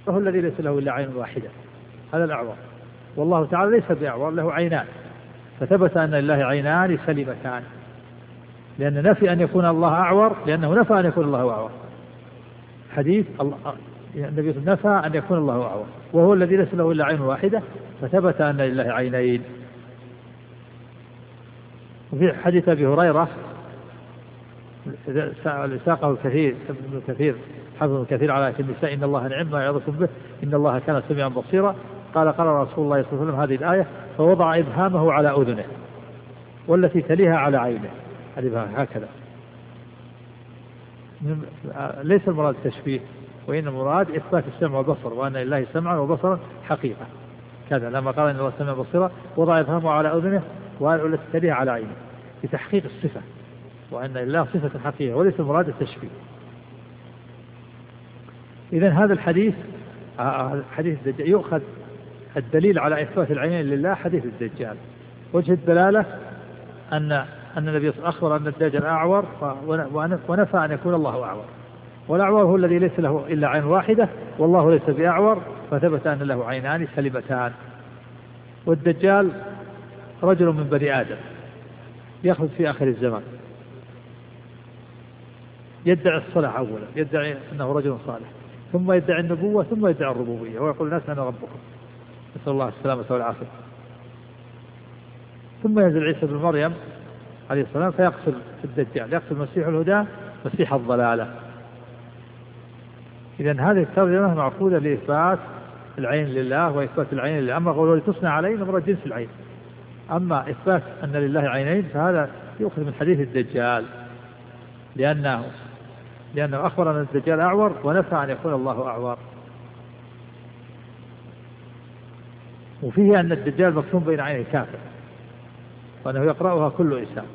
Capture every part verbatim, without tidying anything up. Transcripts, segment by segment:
فهو الذي ليس له إلا عين واحدة، هذا الأعور. والله تعالى ليس بأعور، له عينان، فثبت أن لله عينان سليمتان، لأن نفي أن يكون الله أعور، لأنه نفى أن يكون الله أعور. حديث النبي نفى أن يكون الله أعور، وهو الذي ليس له إلا عين واحدة، فثبت أن لله عينين. وفي حديث أبي هريرة ساقه الكثير ابن كثير حفظ كثير على آية النساء إن الله نعم ما يعظكم به إن الله كان سميعا بصيرا، قال قال رسول الله صلى الله عليه وسلم هذه الآية فوضع إبهامه على أذنه والتي تليها على عينه، الإبهام هكذا. ليس المراد التشبيه، وإن المراد إثبات السمع والبصر، وأن لله سمعا وبصرا حقيقة كذا، لما قال إن الله سميع بصيرا وضع إبهامه على أذنه والتي تليها على عينه لتحقيق الصفة، وأن لله صفة حقيقية وليس المراد التشبيه. إذن هذا الحديث حديث الدجال يؤخذ الدليل على إثبات العينين لله حديث الدجال. وجه الدلالة أن أن النبي أخبر أن الدجال أعور ونفى أن يكون الله أعور، والأعور هو الذي ليس له إلا عين واحدة، والله ليس بأعور، فثبت أن له عينان سليمتان. والدجال رجل من بني آدم يخرج في آخر الزمان، يدعي الصلاح أولا، يدعي أنه رجل صالح، ثم يدعي النبوة، ثم يدعي الربوبية، ويقول الناس أنا ربكم، نسأل الله السلامة والعافية. ثم ينزل عيسى بن مريم عليه السلام فيقتل الدجال، يقتل مسيح الهدى مسيح الضلالة. إذن هذه الترجمة معقودة لإثبات العين لله وإثبات العين لله. أما قوله لتصنع عليه مراد جنس العين، أما إثبات أن لله عينين فهذا يؤخذ من حديث الدجال، لأنه لأنه أخبر أن الدجال أعور ونفى أن يكون الله أعور. وفيه أن الدجال مكتوم بين عينيه كافر، وأنه يقرأها كل إنسان،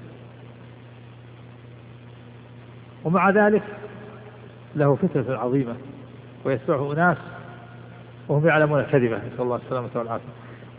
ومع ذلك له فتنة عظيمة ويتبعه أناس وهم يعلمون الكذبة، نسأل الله السلامة والعافية.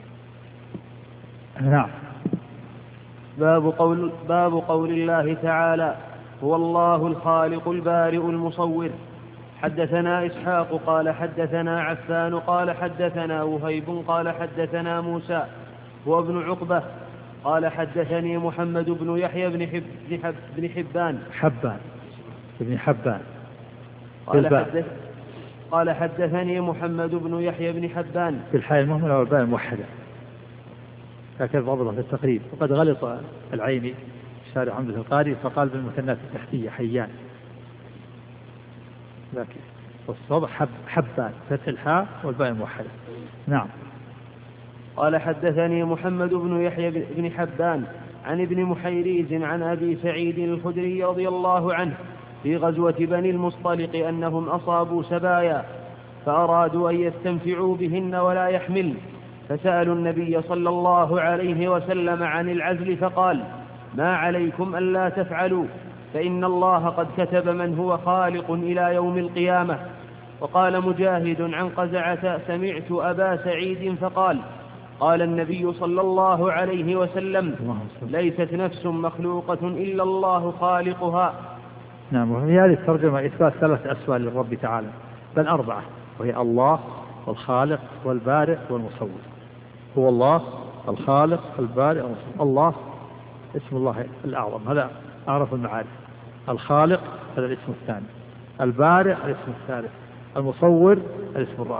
نعم. باب قول, باب قول الله تعالى هو الله الخالق البارئ المصور. حدثنا إسحاق قال حدثنا عفان قال حدثنا وهيب قال حدثنا موسى هو ابن عقبة قال حدثني محمد بن يحيى بن, حب بن, حب بن حبان حبان ابن حبان قال, حدث قال حدثني محمد بن يحيى بن حبان في الحياة المهملة والباء الموحدة، هكذا ضبطه في التقريب. وقد غلط العيني شارع عمدة القاري فقال بالمثنات التحتية حيان، لكن والصواب حب حبان فتح الحاء والباء الموحدة. نعم. قال حدثني محمد بن يحيى بن حبان عن ابن محيريز عن أبي سعيد الخدري رضي الله عنه في غزوة بني المصطلق أنهم أصابوا سبايا فأرادوا أن يستنفعوا بهن ولا يحملن، فسألوا النبي صلى الله عليه وسلم عن العزل فقال ما عليكم ألا تفعلوا فإن الله قد كتب من هو خالق إلى يوم القيامة. وقال مجاهد عن قزعة سمعت أبا سعيد فقال قال النبي صلى الله عليه وسلم ليست نفس مخلوقة إلا الله خالقها. نعم. وفي هذه الترجمة إثبات ثلاث أسماء للرب تعالى، بل أربعة، وهي الله والخالق والبارئ والمصور. هو الله الخالق البارئ والمصور. الله اسم الله الأعظم، هذا أعرف المعارف. الخالق هذا الاسم الثاني، البارئ الاسم الثالث، المصور الاسم الرابع.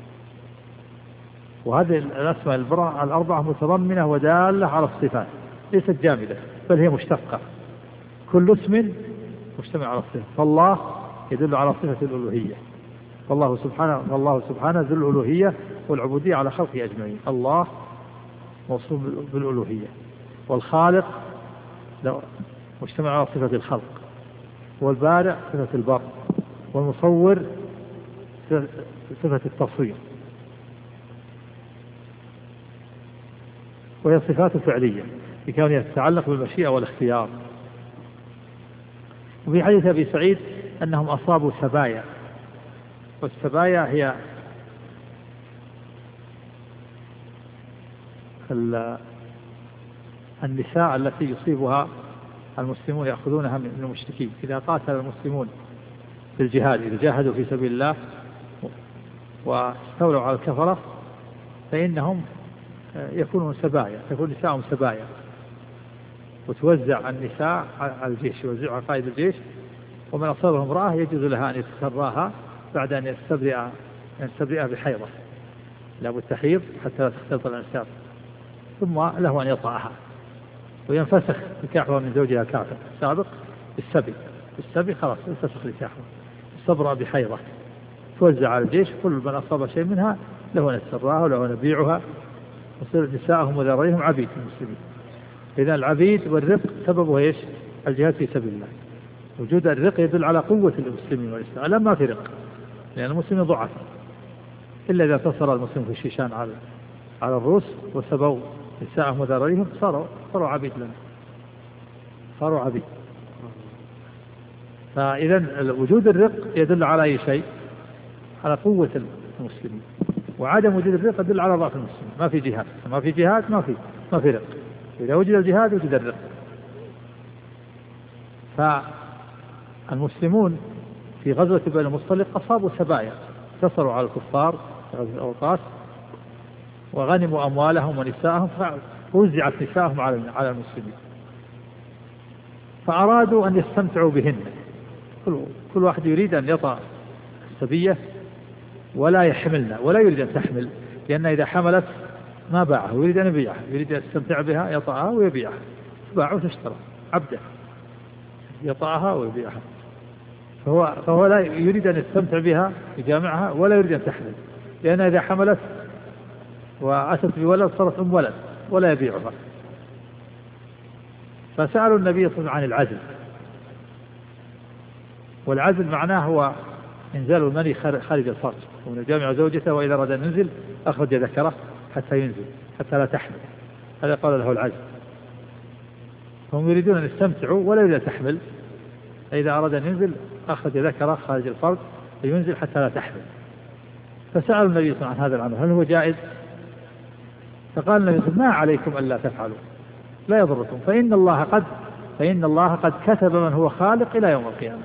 وهذه الأسماء الأربعة متضمنة ودالة على الصفات، ليست جامدة بل هي مشتقة، كل اسم مجتمع على الصفة. فالله يدل على صفة الألوهية، فالله سبحانه فالله سبحانه ذو الألوهية والعبودية على خلقه أجمعين. الله موصوف بالألوهية، والخالق مجتمع على صفة الخلق، والبارئ صفة البر، والمصور صفة التصوير، وهي صفات فعلية بكونها تتعلق بالمشيئة والاختيار. وفي حديث أبي سعيد أنهم أصابوا سبايا، والسبايا هي النساء التي يصيبها المسلمون يأخذونها من المشركين إذا قاتل المسلمون في الجهاد، إذا جاهدوا في سبيل الله واستولوا على الكفرة فإنهم يكونون سبايا، تكون نساءهم سبايا، وتوزع النساء على الجيش، يوزعها على قائد الجيش، ومن أصابه امرأة يجوز لها أن يتسراها بعد أن يستبرئ يستبرئها بحيضة، لابد تحيض حتى لا تختلط الأنساب، ثم له أن يطأها وينفسخ نكاحها من زوجها كافر سابق بالسبي، بالسبي خلاص ينفسخ نكاحها، استبرأ بحيضة، توزع على الجيش، كل من أصاب شيء منها له أن يسراها وله أن يبيعها، وصير نساءهم وذراريهم عبيد المسلمين. إذا العبيد والرق سببه إيش؟ الجهاد في سبيل الله. وجود الرق يدل على قوة المسلمين والإسلام، لا ما في رق، لأن المسلمين ضعف، إلا إذا انتصر المسلمين في الشيشان على على الروس وسبوا نساءهم وذراريهم صاروا صاروا عبيد لنا، صاروا عبيد. فإذا وجود الرق يدل على أي شيء؟ على قوة المسلمين، وعدم وجود الرق يدل على ضعف المسلمين. ما في جهاد، ما في جهاد ما في ما في رق. إذا وجد الجهاد وجد الرق. فالمسلمون في غزوة بني المصطلق أصابوا سبايا، انتصروا على الكفار في غزوة الأوطاس وغنموا أموالهم ونساءهم، فوزعت نساءهم على على المسلمين، فأرادوا أن يستمتعوا بهن. كل كل واحد يريد أن يطأ السبية ولا يحملنا، ولا يريد أن تحمل، لأن إذا حملت ما باعها، ويريد أن يبيعها، يريد أن يستمتع بها يطأها ويبيعها، باع وتشترى عبده يطأها ويبيعها. فهو فهو لا يريد أن يستمتع بها يجامعها، ولا يريد أن تحمل، لأن إذا حملت وأتت بولد صارت أم ولد ولا يبيعها. فسألوا النبي صلى الله عليه وسلم عن العزل، والعزل معناه هو إنزال المني خارج الفرج، ومن الجامع زوجته وإذا أراد أن ينزل أخرج ذكره حتى ينزل حتى لا تحمل، هذا قال له العزل. هم يريدون أن يستمتعوا ولا يريد أن تحمل، إذا أراد أن ينزل أخرج ذكره خارج الفرج لينزل حتى لا تحمل. فسأل النبي صلى الله عليه وسلم عن هذا الأمر هل هو جائز؟ فقال النبي صلى الله عليه وسلم ما عليكم ألا تفعلوا، لا يضركم، فإن الله قد فإن الله قد كتب من هو خالق إلى يوم القيامة.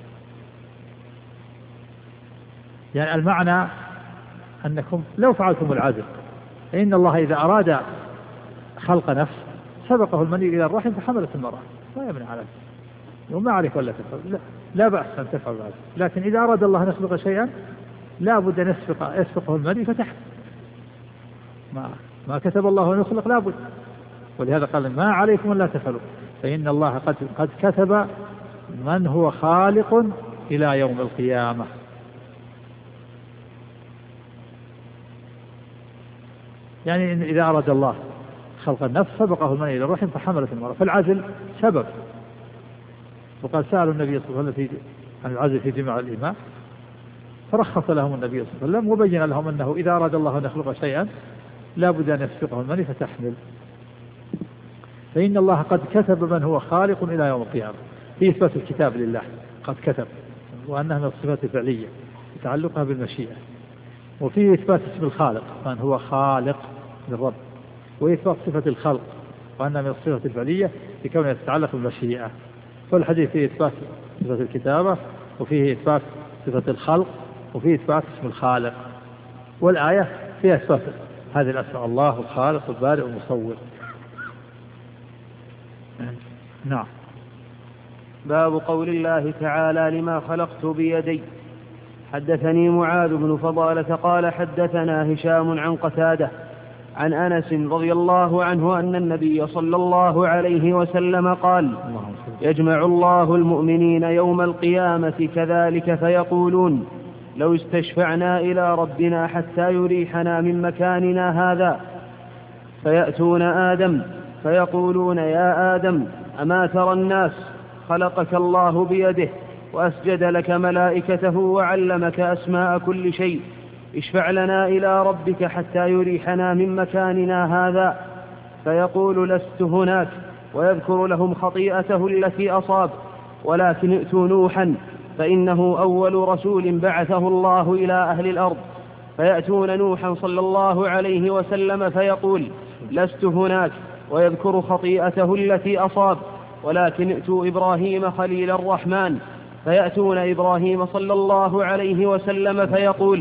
يعني المعنى أنكم لو فعلتم العزل فإن الله إذا أراد خلق نفس سبقه المني إلى الرحم فحملت المرأة، لا يمنع عليك وما عليك ولا تفعل، لا, لا بأس أن تفعل العزل، لكن إذا أراد الله أن يخلق شيئا لا بد أن يسبق يسبقه المني فتحمل، ما ما كتب الله أن يخلق لا بد. ولهذا قال ما عليكم ألا تفعلوا فإن الله قد قد كتب من هو خالق إلى يوم القيامة. يعني إن إذا أراد الله خلق النفس سبقه المني إلى الرحم فحملت المرأة، فالعزل سبب. وقال سألوا النبي صلى الله عليه وسلم عن العزل في جماع الإماء فرخص لهم النبي صلى الله عليه وسلم وبين لهم أنه إذا أراد الله أن يخلق شيئا لا بد أن يسبقه المني فتحمل. فإن الله قد كتب من هو خالق إلى يوم القيامة، في إثبات الكتاب لله قد كتب، وأنها من الصفات الفعلية يتعلقها بالمشيئة، وفيه إثبات اسم الخالق من هو خالق للرب، وإثبات صفة الخلق وأنها من الصفات الفعلية لكونها تتعلق بالمشيئة. فالحديث فيه إثبات صفة الكتابة، وفيه إثبات صفة الخلق، وفيه إثبات اسم الخالق، والآية فيها إثبات هذه الأسماء، الله الخالق والبارئ والمصور. نعم. باب قول الله تعالى لما خلقت بيدي. حدثني معاذ بن فضالة قال حدثنا هشام عن قتادة عن أنس رضي الله عنه أن النبي صلى الله عليه وسلم قال يجمع الله المؤمنين يوم القيامة كذلك فيقولون لو استشفعنا إلى ربنا حتى يريحنا من مكاننا هذا، فيأتون آدم فيقولون يا آدم أما ترى الناس خلقك الله بيده وأسجد لك ملائكته وعلمك أسماء كل شيء، اشفع لنا إلى ربك حتى يريحنا من مكاننا هذا، فيقول لست هناك، ويذكر لهم خطيئته التي أصاب، ولكن ائتوا نوحا فإنه أول رسول بعثه الله إلى أهل الأرض، فيأتون نوحا صلى الله عليه وسلم فيقول لست هناك، ويذكر خطيئته التي أصاب، ولكن ائتوا إبراهيم خليل الرحمن، فيأتون إبراهيم صلى الله عليه وسلم فيقول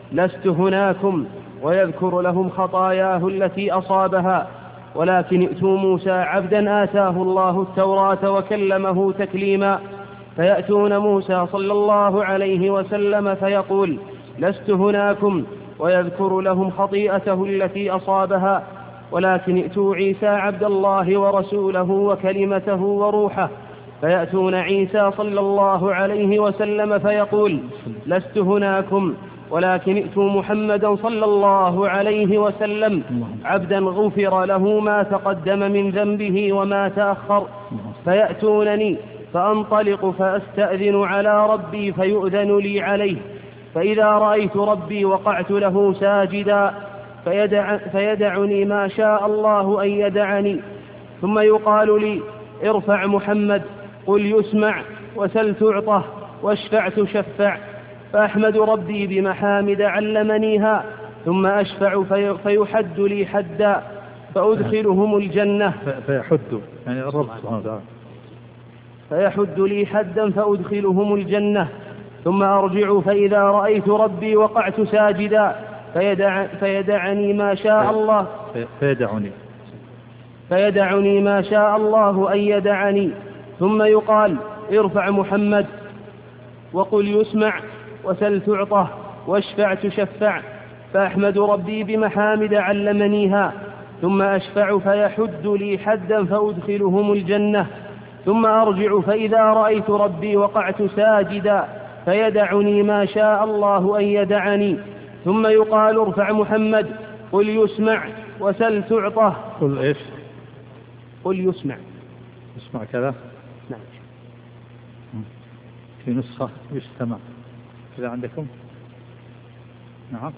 لست هناكم، ويذكر لهم خطاياه التي أصابها، ولكن ائتوا موسى عبدا آتاه الله التوراة وكلمه تكليما، فيأتون موسى صلى الله عليه وسلم فيقول لست هناكم، ويذكر لهم خطيئته التي أصابها، ولكن ائتوا عيسى عبد الله ورسوله وكلمته وروحه، فيأتون عيسى صلى الله عليه وسلم فيقول لست هناكم، ولكن ائتوا محمدا صلى الله عليه وسلم عبدا غفر له ما تقدم من ذنبه وما تأخر، فيأتونني فأنطلق فأستأذن على ربي فيؤذن لي عليه، فإذا رأيت ربي وقعت له ساجدا فيدع فيدعني ما شاء الله أن يدعني، ثم يقال لي ارفع محمد، قل يسمع، وسل تعطه، واشفع تشفع، فأحمد ربي بمحامد علمنيها، ثم أشفع في فيحد لي حدا فأدخلهم الجنة. فيحد يعني الرب سبحانه وتعالى فيحد لي حدا فأدخلهم الجنة، ثم أرجع فإذا رأيت ربي وقعت ساجدا فيدع فيدعني ما شاء الله فيدعني فيدعني ما شاء الله أن يدعني، ثم يقال ارفع محمد وقل يسمع، وسل تعطه، واشفع تشفع، فأحمد ربي بمحامد علمنيها، ثم أشفع فيحد لي حدا فأدخلهم الجنة، ثم أرجع فإذا رأيت ربي وقعت ساجدا فيدعني ما شاء الله أن يدعني، ثم يقال ارفع محمد، قل يسمع، وسل تعطه. قل إيش؟ قل يسمع. يسمع كذا؟ نعم. في نسخة يستمع كذا عندكم؟ نعم.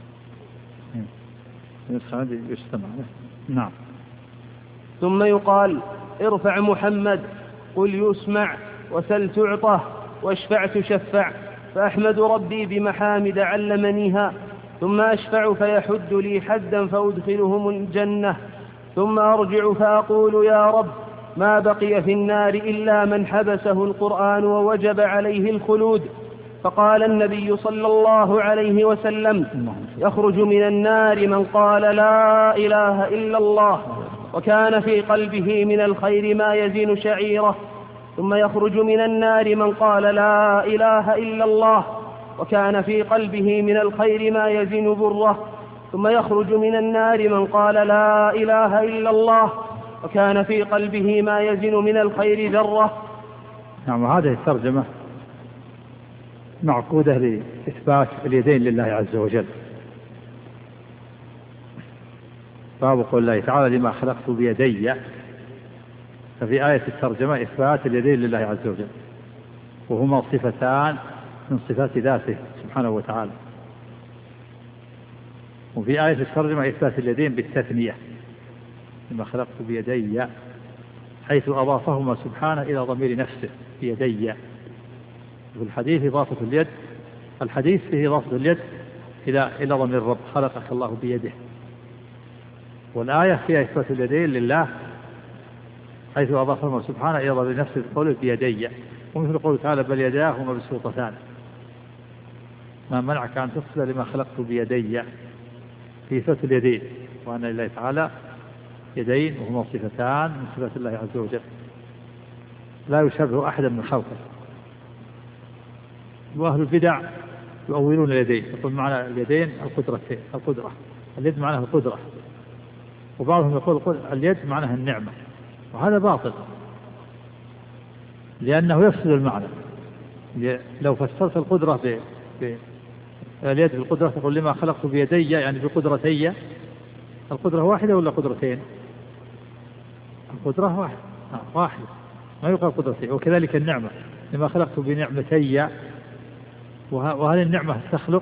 في نسخة عندي يستمع. نعم. ثم يقال ارفع محمد، قل يسمع، وسل تعطه، واشفع تشفع، فأحمد ربي بمحامد علمنيها، ثم أشفع فيحد لي حدا فأدخلهم الجنة، ثم أرجع فأقول يا رب ما بقي في النار إلا من حبسه القرآن ووجب عليه الخلود، فقال النبي صلى الله عليه وسلم يخرج من النار من قال لا إله إلا الله وكان في قلبه من الخير ما يزن شعيره، ثم يخرج من النار من قال لا إله إلا الله وكان في قلبه من الخير ما يزن بره، ثم يخرج من النار من قال لا إله إلا الله وكان في قلبه ما يزن من الخير ذرة. نعم. هذه الترجمة معقودة لإثبات اليدين لله عز وجل. باب قول الله تعالى لما خلقت بيدي، ففي آية الترجمة إثبات اليدين لله عز وجل، وهما صفتان من صفات ذاته سبحانه وتعالى. وفي آية الترجمة إثبات اليدين بالتثنية لما خلقت بيدي، حيث أضافهما سبحانه إلى ضمير نفسه بيدي. في الحديث إضافة اليد، الحديث فيه إضافة اليد إلى إلى ضمير الرب خلقك الله بيده، والآية فيها إثبات اليدين لله حيث أضافهما سبحانه إلى ضمير نفسه بقوله بيدي، ومثل قوله تعالى بل يداه مبسوطتان ما منعك أن تصل لما خلقت بيدي، في إثبات اليدين، وأن لله تعالى يدين وهما صفتان من صفات الله عز وجل لا يشبه أحدا من خلقه. وأهل البدع يؤولون اليدين، يقول معنى اليدين القدرة القدرة اليد معناها القدرة، وبعضهم يقول اليد معناها النعمة، وهذا باطل لأنه يفسد المعنى. لو فسرت القدرة ب... ب... اليد بالقدرة تقول لما خلقت بيدي يعني بقدرتي، القدرة واحدة ولا قدرتين؟ القدرة واحدة آه واحدة ما يقال قدرتين. وكذلك النعمة لما خلقت بنعمتي، وهل النعمة تخلق؟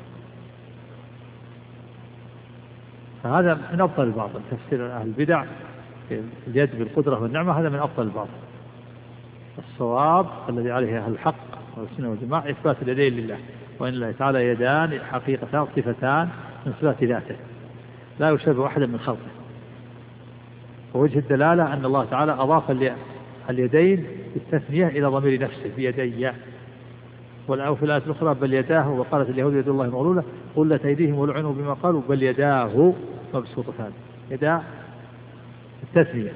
فهذا من أبطل الباطل، تفسير أهل البدع اليد بالقدرة والنعمة هذا من أبطل الباطل. الصواب الذي عليه أهل الحق والسنة والجماعة إثبات اليدين لله، وإن الله تعالى يدان حقيقتان صفتان من صفات ذاته لا يشبه أحدا من خلقه. ووجه الدلالة أن الله تعالى أضاف اليدين بالتثنية إلى ضمير نفسه بيدي، أو في الآية الأخرى بل يداه، وقالت اليهود يد الله مغلولة غلت أيديهم ولعنوا بما قالوا بل يداه مبسوطتان، يدا التثنية.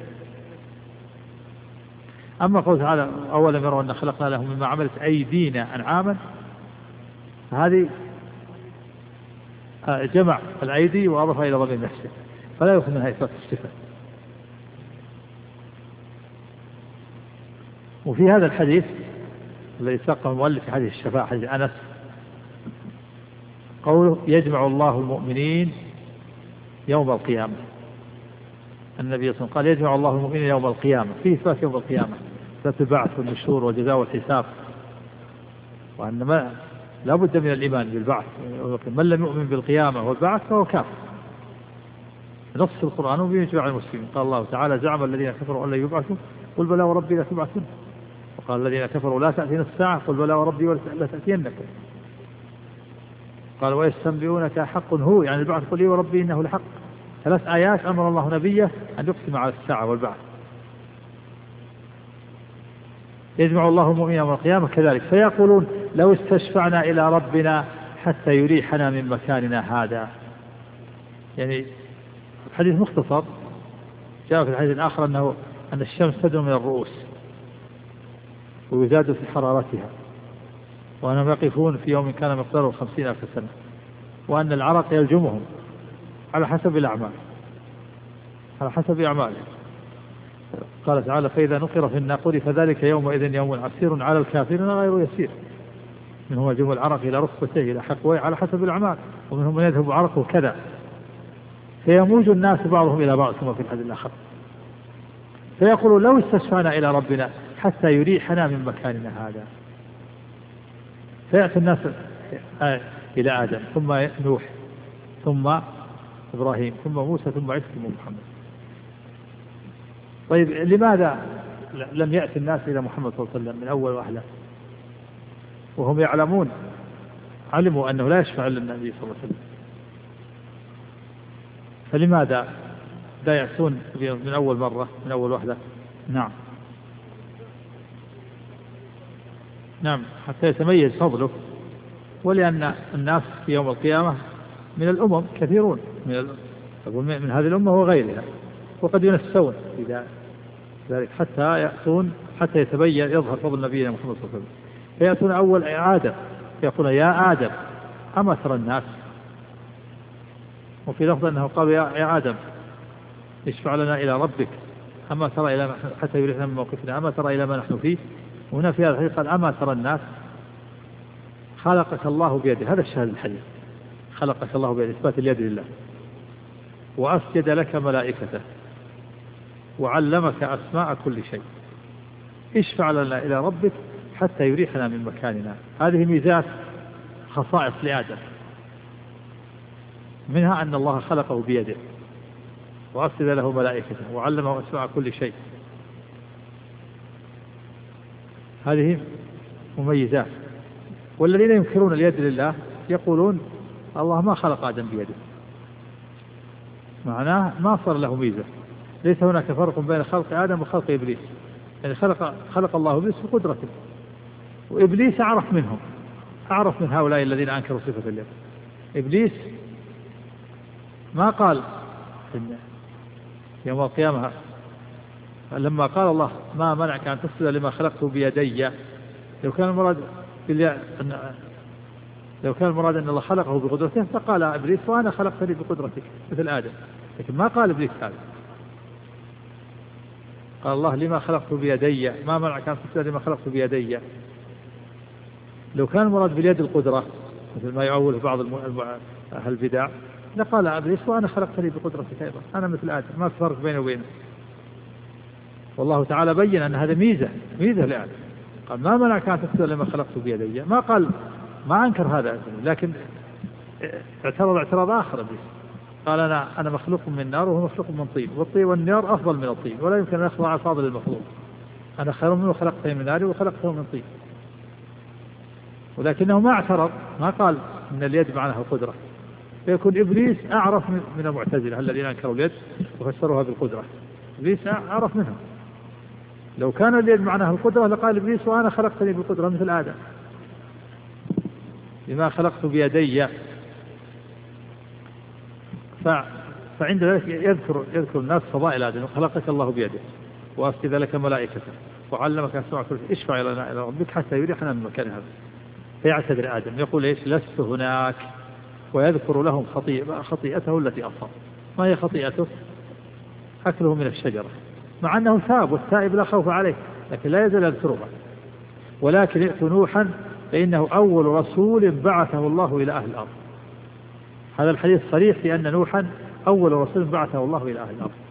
أما قوله تعالى أولم يروا أن خلقنا لهم مما عملت أيدينا أنعاما، هذه جمع الأيدي وأضاف إلى ضمير نفسه، فلا يؤخذ منها إثبات الصفة. وفي هذا الحديث الذي ساقه المؤلف في حديث الشفاعة حديث أنس قوله يجمع الله المؤمنين يوم القيامة. النبي صلى الله عليه وسلم قال يجمع الله المؤمنين يوم القيامة، فيه إثبات يوم القيامة، إثبات البعث والنشور والجزاء والحساب، وأن ما لا بد من الإيمان بالبعث. من لم يؤمن بالقيامة والبعث فهو كافر. نص القرآن وبيجمع المسلمين. قال الله تعالى زعم الذين كفروا أن لا يبعثوا قل بلى وربي لا تبعثون، وقال الذين كفروا لا تأتينا الساعة قل بلى وربي لا تأتينكم. قال ويستنبئونك حق هو، يعني البعث قل لي وربي إنه لحق. ثلاث آيات أمر الله نبيه أن يقسم على الساعة والبعث. يجمع الله المؤمنين يوم القيامة كذلك فيقولون لو استشفعنا إلى ربنا حتى يريحنا من مكاننا هذا. يعني الحديث مختصر. جاء في الحديث الآخر أنه أن الشمس تدنو من الرؤوس ويزاد في حرارتها، وأنهم يقفون في يوم كان مقداره خمسين ألف سنة، وأن العرق يلجمهم على حسب الأعمال على حسب أعمالهم. قال تعالى فإذا نقر في الناقور فذلك يومئذ يوم عسير على الكافرين غير يسير. منهم يجمع العرق إلى ركبتيه إلى حقويه على حسب الأعمال، ومنهم من يذهب عرقه كذا، فيموج الناس بعضهم إلى بعض. ثم في الحديث الآخر فيقول لو استشفعنا إلى ربنا حتى يريحنا من مكاننا هذا. فيأتي الناس إلى آدم ثم نوح ثم إبراهيم ثم موسى ثم عيسى ثم محمد. طيب لماذا لم يأتي الناس إلى محمد صلى الله عليه وسلم من أول وهلة وهم يعلمون علموا أنه لا يشفع إلا النبي صلى الله عليه وسلم؟ فلماذا لا يأتون من أول مرة من أول وهلة؟ نعم نعم حتى يتميز فضله، ولأن الناس في يوم القيامة من الأمم كثيرون، من, من هذه الأمة وغيرها، وقد ينسون في ذلك حتى يأتون حتى يتبين يظهر فضل نبينا محمد صلى الله عليه وسلم. فيأتون أول آدم يقول يا آدم أما ترى الناس، وفي لفظ أنه قالوا يا آدم اشفع لنا إلى ربك أما ترى إلى حتى يريحنا من موقفنا أما ترى إلى ما نحن فيه. وهنا في هذا الحديث قال أما ترى الناس خلقك الله بيده. هذا الشاهد الحديث، خلقك الله بيده، إثبات اليد لله، وأسجد لك ملائكته وعلمك أسماء كل شيء. اشفع لنا إلى ربك حتى يريحنا من مكاننا. هذه ميزات خصائص لآدم، منها أن الله خلقه بيده وأسجد له ملائكته وعلمه أسماء كل شيء. هذه مميزات. والذين ينكرون اليد لله يقولون الله ما خلق آدم بيده، معناه ما صار له ميزة. ليس هناك فرق بين خلق آدم وخلق إبليس، يعني خلق, خلق الله إبليس بقدرته، وإبليس أعرف منهم، أعرف من هؤلاء الذين أنكروا صفة اليد. إبليس ما قال إن يوم القيامة لما قال الله ما منعك أن تسجد لما خلقته بيدي، لو كان المراد لو كان المراد أن الله خلقه بقدرته فقال إبليس وأنا خلقتني بقدرتك مثل آدم، لكن ما قال إبليس هذا. قال الله لما خلقته بيدي، ما منعك أن تسجد لما خلقته بيدي. لو كان المراد باليد القدرة مثل ما يعوله بعض أهل البدع لقال إبليس وأنا خلقتني بقدرتك أيضا، أنا مثل آدم، ما في فرق بينه وبينه. والله تعالى بين أن هذا ميزة ميزة لآدم. قال ما منعك أن تسجد لما خلقته بيدي، ما قال ما أنكر هذا، لكن اعترض اعتراض آخر إبليس. قال أنا أنا مخلوق من نار وهو مخلوق من طين، والطين والنار أفضل من الطين ولا يمكن أن يخضع فاضل المخلوق. أنا خير منه خلقته من نار وخلقته من طين. ولكنه ما اعترض، ما قال إن اليد معناها القدرة. فيكون إبليس أعرف من المعتزلة الذين أنكروا اليد وفسروها بالقدرة. إبليس أعرف منهم. لو كان اليد معناها القدرة لقال إبليس وأنا خلقتني بالقدرة مثل آدم. بما خلقت بيدي. فعند ذلك يذكر يذكر الناس فضائل آدم: خلقك الله بيده، وأسجد لك ملائكته، وعلمك أسماء كل شيء، اشفع لنا إلى ربك حتى يريحنا من مكان هذا. فيعتذر آدم يقول: إيش؟ لست هناك. ويذكر لهم خطيئته التي أصاب. ما هي خطيئته؟ أكله من الشجرة، مع أنه تاب، والتائب لا خوف عليه، لكن لا يزال يذكرها. ولكن ائتوا نوحا فإنه أول رسول بعثه الله إلى أهل الأرض. هذا الحديث صريح في أن نوحا أول رسول بعثه الله إلى أهل الأرض.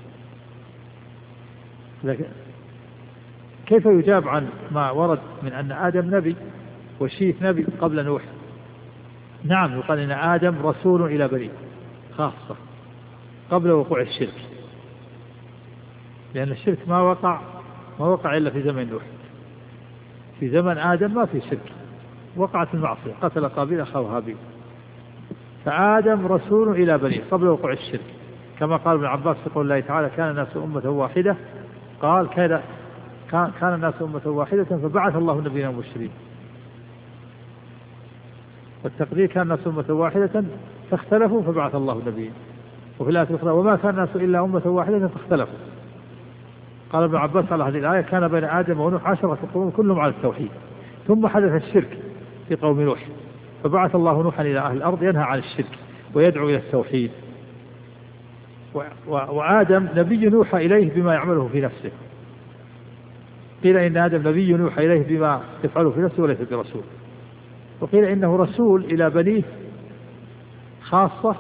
لكن كيف يجاب عن ما ورد من أن آدم نبي وشيث نبي قبل نوح؟ نعم، يقال إن آدم رسول إلى بنيه خاصة قبل وقوع الشرك، لأن الشرك ما وقع ما وقع إلا في زمن نوح. في زمن آدم ما في شرك، وقعت المعصية، قتل قابيل أخاه هابيل. فآدم رسول إلى بنيه قبل وقوع الشرك، كما قال ابن عباس في قول الله تعالى: كان الناس أمة واحدة. قال: كان كان الناس أمة واحدة فبعث الله نبينا مبشرين. والتقدير: كان الناس أمة واحدة فاختلفوا فبعث الله نبيين. وفي الآية الأخرى: وما كان الناس إلا أمة واحدة فاختلفوا. قال ابن عباس على هذه الآية: كان بين آدم ونوح عشرة قرون كلهم على التوحيد، ثم حدث الشرك في قوم نوح، فبعث الله نوحا إلى أهل الأرض ينهى عن الشرك ويدعو إلى التوحيد. وآدم نبي نوح إليه بما يعمله في نفسه. قيل إن آدم نبي يوحى إليه بما يفعله في نفسه وليس برسول. وقيل إنه رسول إلى بنيه خاصة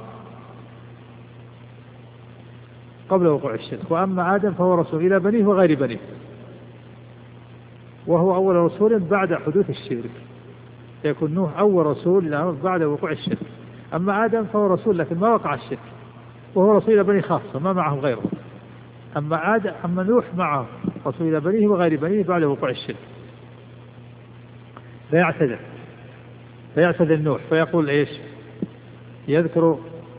قبل وقوع الشرك، وأما آدم فهو رسول إلى بنيه وغير بنيه، وهو أول رسول بعد حدوث الشرك. يكون نوح أول رسول إلى بعد وقوع الشرك. أما آدم فهو رسول لكن ما وقع الشرك، وهو رسول إلى بنيه خاصة ما معهم غيره. أما آدم أما نوح معه رسول إلى بنيه وغير بنيه بعد وقوع الشرك. فيعتذر فيعتذر نوح فيقول إيش؟ يذكر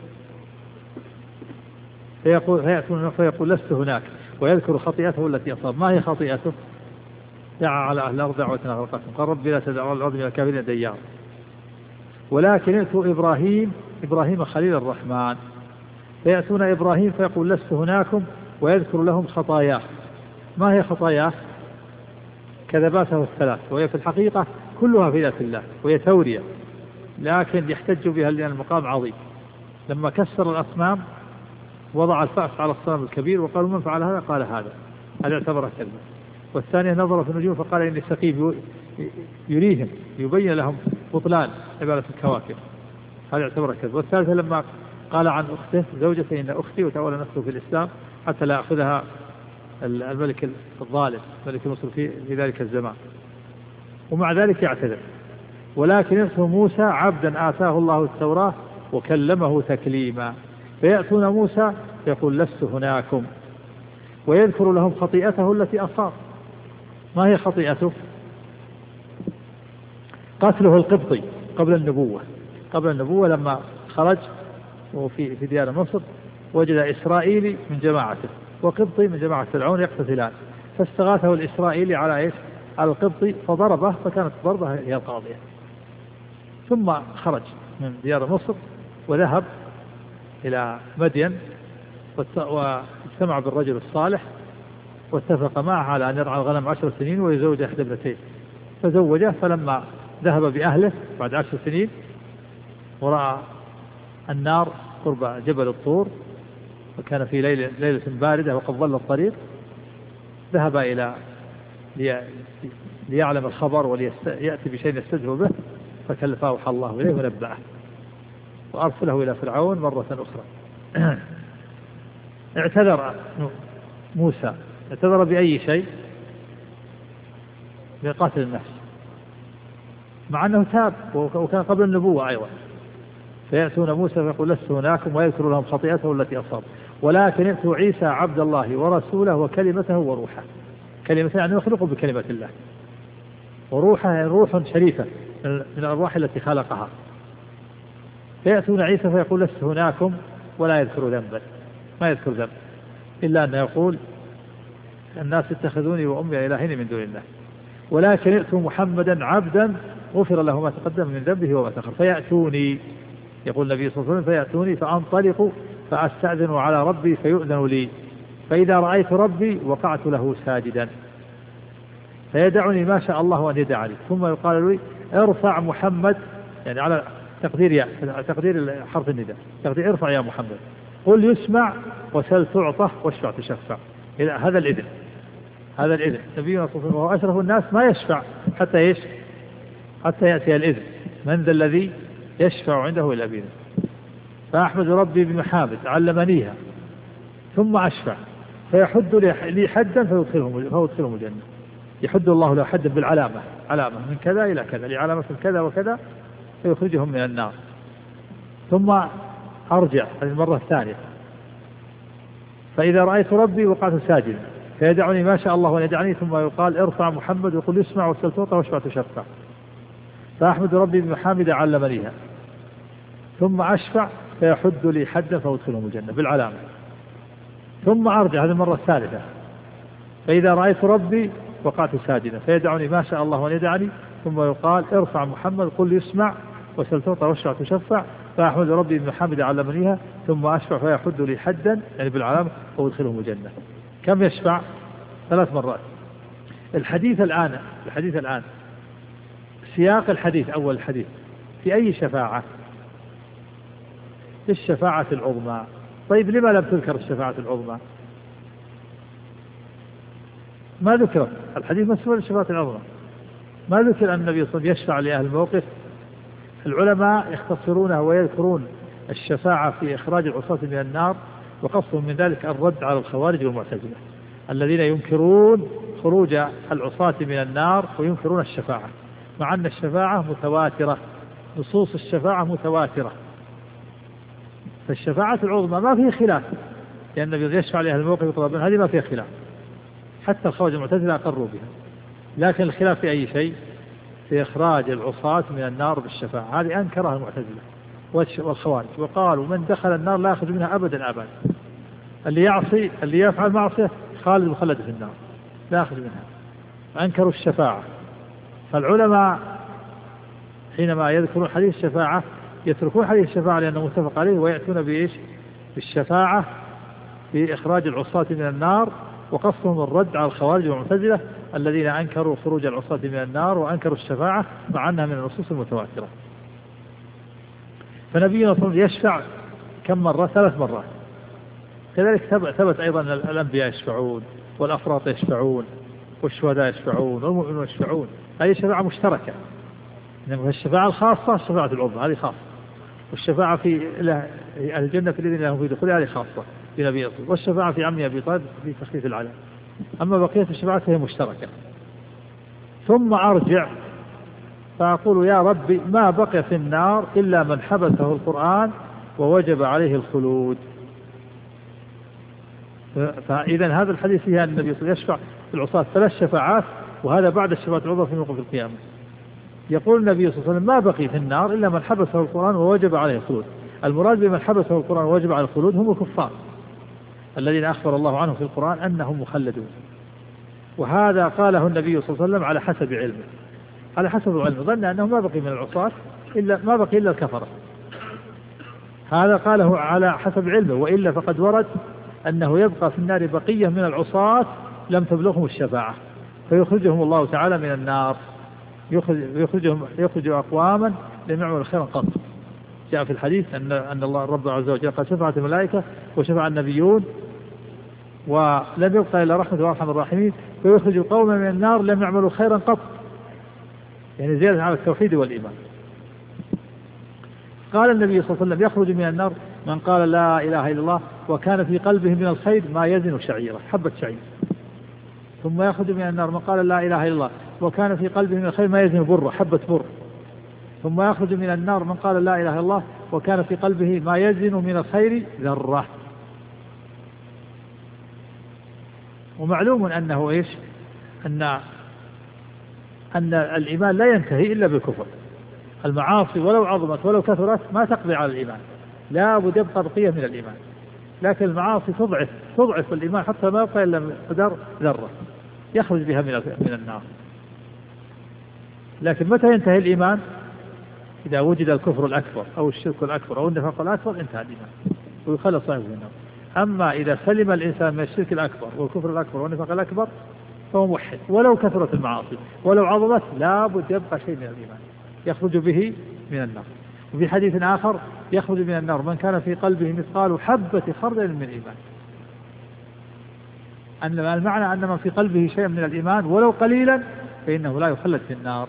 فيقول فيأتون نوح فيقول: لست هناك، ويذكر خطيئته التي أصاب. ما هي خطيئته؟ دعا على أهل الأرض دعوة أغرقتهم، قال: رب لا تدع على الأرض من الكافرين ديارا. ولكن ائتوا إبراهيم إبراهيم خليل الرحمن، فيأتون إبراهيم فيقول: لست هناكم، ويذكر لهم خطاياه. ما هي خطاياه؟ كذباته الثلاث، وهي في الحقيقة كلها في ذات الله، وهي ثورية، لكن يحتج بها لأن المقام عظيم. لما كسر الأصنام وضع الفأس على الصنم الكبير وقالوا: من فعل هذا؟ قال: هذا هذا اعتبره كذبا. والثانية نظر في النجوم فقال: إني سقيم، يريهم يبين لهم بطلان عبادة الكواكب، هذا اعتبره كذب. والثالثة لما قال عن أخته زوجته: إن أختي، وتولى نفسه في الإسلام حتى لا أخذها الملك الظالم ملك مصر في ذلك الزمان. ومع ذلك يعتذر. ولكن اسمه موسى عبدا آتاه الله التوراة وكلمه تكليما، فيأتون موسى يقول: لست هناكم، ويذكر لهم خطيئته التي أصاب. ما هي خطيئته؟ قتله القبطي قبل النبوة قبل النبوة لما خرج وفي في ديار مصر وجد إسرائيلي من جماعته وقبطي من جماعة فرعون يقتتلان، فاستغاثه الإسرائيلي على إيش؟ على القبطي فضربه، فكانت ضربه هي القاضية. ثم خرج من ديار مصر وذهب إلى مدين واجتمع بالرجل الصالح واتفق معه على أن يرعى الغنم عشر سنين ويزوج إحدى ابنتيه، فزوجه. فلما ذهب بأهله بعد عشر سنين ورأى النار قرب جبل الطور، وكان في ليلة, ليلة باردة وقد ظل الطريق، ذهب إلى ليعلم الخبر وليأتي بشيء يستجوب به، فكلفه أوحى الله إليه ونبأه وأرسله إلى فرعون مرة أخرى. اعتذر موسى، اعتذر بأي شيء؟ بقتل النفس، مع أنه تاب وكان قبل النبوة أيضا. فيأتون موسى فيقول: لست هناكم، ويذكر لهم خطيئته التي أصاب. ولكن ائتوا عيسى عبد الله ورسوله وكلمته وروحه. كلمة يعني يخلق بكلمة الله، وروحه روح شريفة من الأرواح التي خلقها. فيأتون عيسى فيقول: لست هناكم، ولا يذكر ذنبا، ما يذكر ذنب، إلا أن يقول: الناس اتخذوني وأمي إلهين من دون الله. ولكن ائتوا محمدا عبدا غفر له ما تقدم من ذنبه وما تأخر. فيأتوني، يقول النبي صلى الله عليه وسلم، فيأتوني فأنطلق فأستأذن على ربي فيؤذن لي، فإذا رأيت ربي وقعت له ساجدا فيدعني ما شاء الله أن يدعني، ثم يقال لي ارفع محمد، يعني على تقدير يا تقدير حرف النداء، تقدير ارفع يا محمد، قل يسمع وسل تعطى واشفع تشفع. إلى هذا الإذن، هذا الإذن نبينا صلى الله عليه وسلم وهو أشرف الناس ما يشفع حتى إيش؟ حتى يأتي الإذن. من ذا الذي يشفع عنده إلا بإذنه؟ فأحمد ربي بمحامد علمنيها ثم أشفع فيحد لي حدا فيدخلهم فيدخلهم الجنة. يحد الله له حدا بالعلامة، علامة من كذا إلى كذا، لعلامة كذا وكذا، فيخرجهم من النار. ثم أرجع هذه المرة الثانية، فإذا رأيت ربي وقعت ساجدا فيدعني ما شاء الله أن يدعني، ثم يقال ارفع محمد وقل يسمع وسل تعطى واشفع تشفع. فأحمد ربي بمحامد علمنيها ثم أشفع فيحد لي حدا فأدخلهم الجنة بالعلامة. ثم أرجع هذه المرة الثالثة، فإذا رأيت ربي وقعت ساجدا فيدعني ما شاء الله أن يدعني، ثم يقال ارفع محمد قل يسمع وسل تعطى واشفع تشفع. فأحمد ربي بمحامد علمنيها ثم أشفع فيحد لي حدا، يعني بالعلامة، وأدخلهم الجنة. كم يشفع؟ ثلاث مرات. الحديث الآن الحديث الآن سياق الحديث، أول الحديث في أي شفاعة؟ في الشفاعة العظمى. طيب لما لم تذكر الشفاعة العظمى؟ ما ذكرت الحديث مسؤول الشفاعة العظمى، ما ذكر أن النبي صلى الله عليه وسلم يشفع لأهل الموقف. العلماء يختصرونه ويذكرون الشفاعة في إخراج العصاة من النار، وقصدهم من ذلك الرد على الخوارج والمعتزلة الذين ينكرون خروج العصاة من النار وينكرون الشفاعة، مع أن الشفاعة متواترة، نصوص الشفاعة متواترة. فالشفاعة العظمى ما فيه خلاف، لأن النبي يشفع لأهل الموقف وطلبا، هذه ما فيه خلاف، حتى الخوارج والمعتزلة أقروا بها. لكن الخلاف في أي شيء؟ في إخراج العصاة من النار بالشفاعة، هذه أنكرها المعتزلة والخوارج، وقالوا من دخل النار لا يخرج منها أبدا أبدا، اللي يعصي اللي يفعل معصية خالد مخلد في النار لا يخرج منها. أنكروا الشفاعة. فالعلماء حينما يذكرون حديث الشفاعة يتركون حديث الشفاعة لأنه متفق عليه، ويأتون بإيش؟ بالشفاعة في إخراج العصاة من النار، وقصدهم الرد على الخوارج والمعتزلة الذين أنكروا خروج العصاة من النار وأنكروا الشفاعة مع أنها من النصوص المتواترة. فنبينا صلى الله عليه وسلم يشفع كم مرة؟ ثلاث مرات. كذلك ثبت أيضا الأنبياء يشفعون، والأفراط يشفعون، والشهداء يشفعون، والمؤمنون يشفعون. هذه شفاعة مشتركة. إنما الشفاعة الخاصة الشفاعة العظمى هذه خاصة، والشفاعة في الجنة في الذين لهم في دخولها هذه خاصة بنبي الله، والشفاعة في عم أبي طالب في تخفيف العذاب. أما بقية الشفاعات فهي مشتركة. ثم أرجع فأقول يا ربي ما بقي في النار إلا من حبسه القرآن ووجب عليه الخلود. فإذا هذا الحديث فيها أن النبي صلى الله عليه وسلم يشفع في العصاة ثلاث شفاعات، وهذا بعد الشفاعة العظمى في موقف القيامة. يقول النبي صلى الله عليه وسلم ما بقي في النار إلا من حبسه القرآن ووجب عليه الخلود. المراد بمن حبسه القرآن ووجب عليه الخلود هم الكفار الذين أخبر الله عنهم في القرآن أنهم مخلدون. وهذا قاله النبي صلى الله عليه وسلم على حسب علمه، على حسب علمه ظن أنه ما بقي من العصاة إلا ما بقي إلا الكفرة. هذا قاله على حسب علمه، وإلا فقد ورد أنه يبقى في النار بقية من العصاة لم تبلغهم الشفاعة فيخرجهم الله تعالى من النار، يخرجهم يخرج أقواما لم يعملوا خيرا قط. جاء في الحديث أن أن الله رب عز وجل قد شفعت الملائكة وشفع النبيون ولم يبقى إلا رحمة وأرحم الراحمين، فيخرج قوما من النار لم يعملوا خيرا قط، يعني زيادة على التوحيد والإيمان. قال النبي صلى الله عليه وسلم يخرج من النار من قال لا إله إلا الله وكان في قلبه من الخير ما يزن شعيرة، حبة شعير. ثم يخرج من النار من قال لا إله إلا الله وكان في قلبه من الخير ما يزن بر، حبة بر. ثم يخرج من النار من قال لا إله إلا الله وكان في قلبه ما يزن من الخير ذرة. ومعلوم أنه إيش؟ أن أن الإيمان لا ينتهي إلا بالكفر. المعاصي ولو عظمت ولو كثرت ما تقضي على الإيمان، لا بد يبقى بقية من الإيمان. لكن المعاصي تضعف تضعف الإيمان حتى ما يبقى إلا مقدار ذرة يخرج بها من من النار. لكن متى ينتهي الإيمان؟ إذا وجد الكفر الأكبر أو الشرك الأكبر أو النفاق الأكبر انتهى الإيمان ويخلص صاحبه من النار. أما إذا سلم الإنسان من الشرك الأكبر والكفر الأكبر والنفاق الأكبر فهو موحد ولو كثرت المعاصي ولو عظمت لا بد يبقى شيء من الإيمان يخرج به من النار. وفي حديث آخر يخرج من النار من كان في قلبه مثقال حبة خردل من الإيمان. أن المعنى أن من في قلبه شيء من الإيمان ولو قليلا فإنه لا يخلد في النار.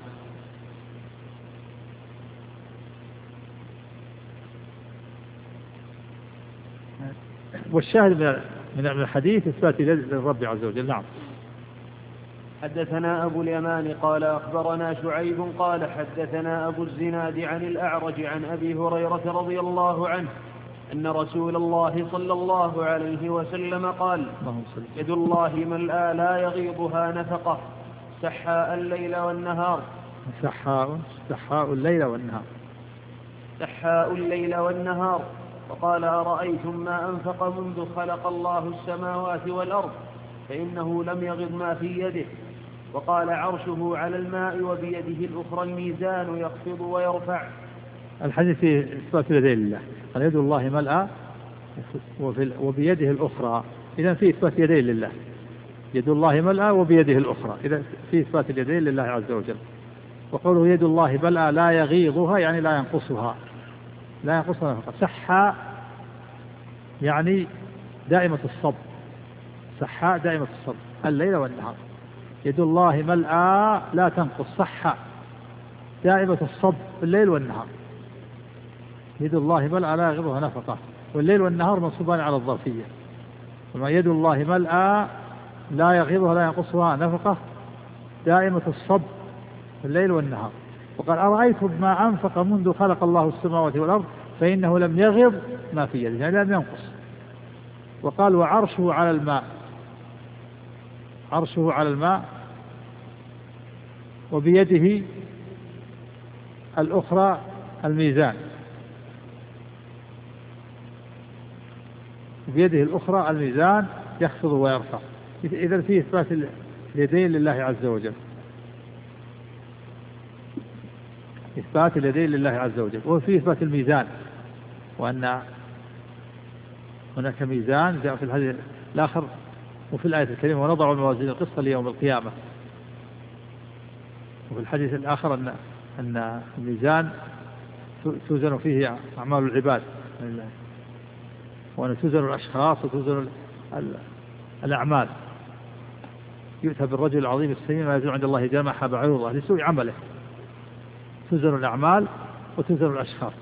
والشاهد من الحديث إثبات للرب عز وجل. نعم. حدثنا أبو اليمان قال أخبرنا شعيب قال حدثنا أبو الزناد عن الأعرج عن أبي هريرة رضي الله عنه أن رسول الله صلى الله عليه وسلم قال يد الله ملأى لا يغيضها نفقة سحاء الليل والنهار سحاء سحاء الليل والنهار سحاء الليل والنهار. وقال أرأيتم ما أنفق منذ خلق الله السماوات والأرض فإنه لم يغض ما في يده. وقال عرشه على الماء وبيده الأخرى الميزان يخفض ويرفع. الحديث فيه إثبات يدي الله قال يد الله ملأى وبيده الأخرى إذا فيه إثبات يدي لله. يد الله ملأى وبيده الأخرى إذا فيه إثبات اليدين لله عز وجل. وقوله يد الله ملأى لا يغيضها يعني لا ينقصها لا ينقصها فقط. سحاء يعني دائمة الصب سحاء دائمة الصب الليل والنهار. يد الله ملأى لا تنقص سحاء دائمة الصب الليل والنهار. يد الله ملأى لا يغيضها نفقة والليل والنهار منصوبان على الظرفية. وما يد الله ملأى لا يغيضها لا ينقصها نفقة دائمة الصب الليل والنهار. وقال أرأيتم ما أنفق منذ خلق الله السماوات والأرض فإنه لم يغض ما في يده يعني لم ينقص. وقال وعرشه على الماء عرشه على الماء وبيده الأخرى الميزان بيده الأخرى الميزان يخفض ويرفع. إذا فيه إثبات اليدين لله عز وجل إثبات اليدين لله عز وجل. وفيه إثبات الميزان وأن هناك ميزان جاء في الحديث الآخر وفي الآية الكريمة ونضع الموازين القسط ليوم القيامة. وفي الحديث الآخر أن أن الميزان توزن فيه أعمال العباد وأن توزن الأشخاص وتوزن الأعمال. يؤتى بالرجل العظيم السمين ما يزن عند الله جمح بعوضة لسوء عمله. توزن الأعمال وتوزن الأشخاص.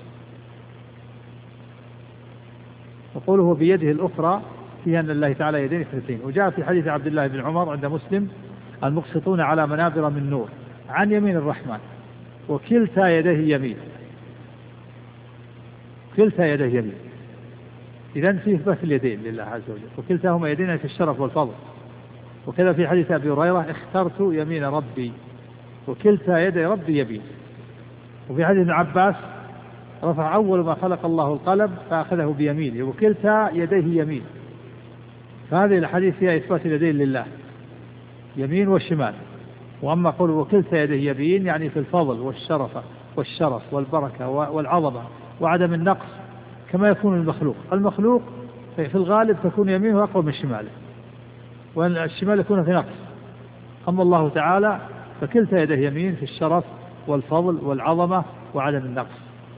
وقوله بيده الأخرى فيها أن الله تعالى يدين اثنتين. وجاء في حديث عبد الله بن عمر عند مسلم المقسطون على منابر من نور عن يمين الرحمن وكلتا يديه يمين كلتا يديه يمين. إذن فيه إثبات اليدين لله عز وجل وكلتاهما يدين في الشرف والفضل. وكذا في حديث أبي هريرة اخترت يمين ربي وكلتا يدي ربي يمين. وفي حديث ابن عباس رفع أول ما خلق الله القلم فأخذه بيمينه وكلتا يديه يمين. فهذه الحديث فيها إثبات اليدين لله يمين والشمال. وأما قوله وكلتا يديه يمين يعني في الفضل والشرف والشرف والبركة والعظمة وعدم النقص كما يكون المخلوق. المخلوق في الغالب تكون يمينه أقوى من شماله والشمال يكون في نقص. أما الله تعالى فكلتا يديه يمين في الشرف والفضل والعظمة وعدم النقص.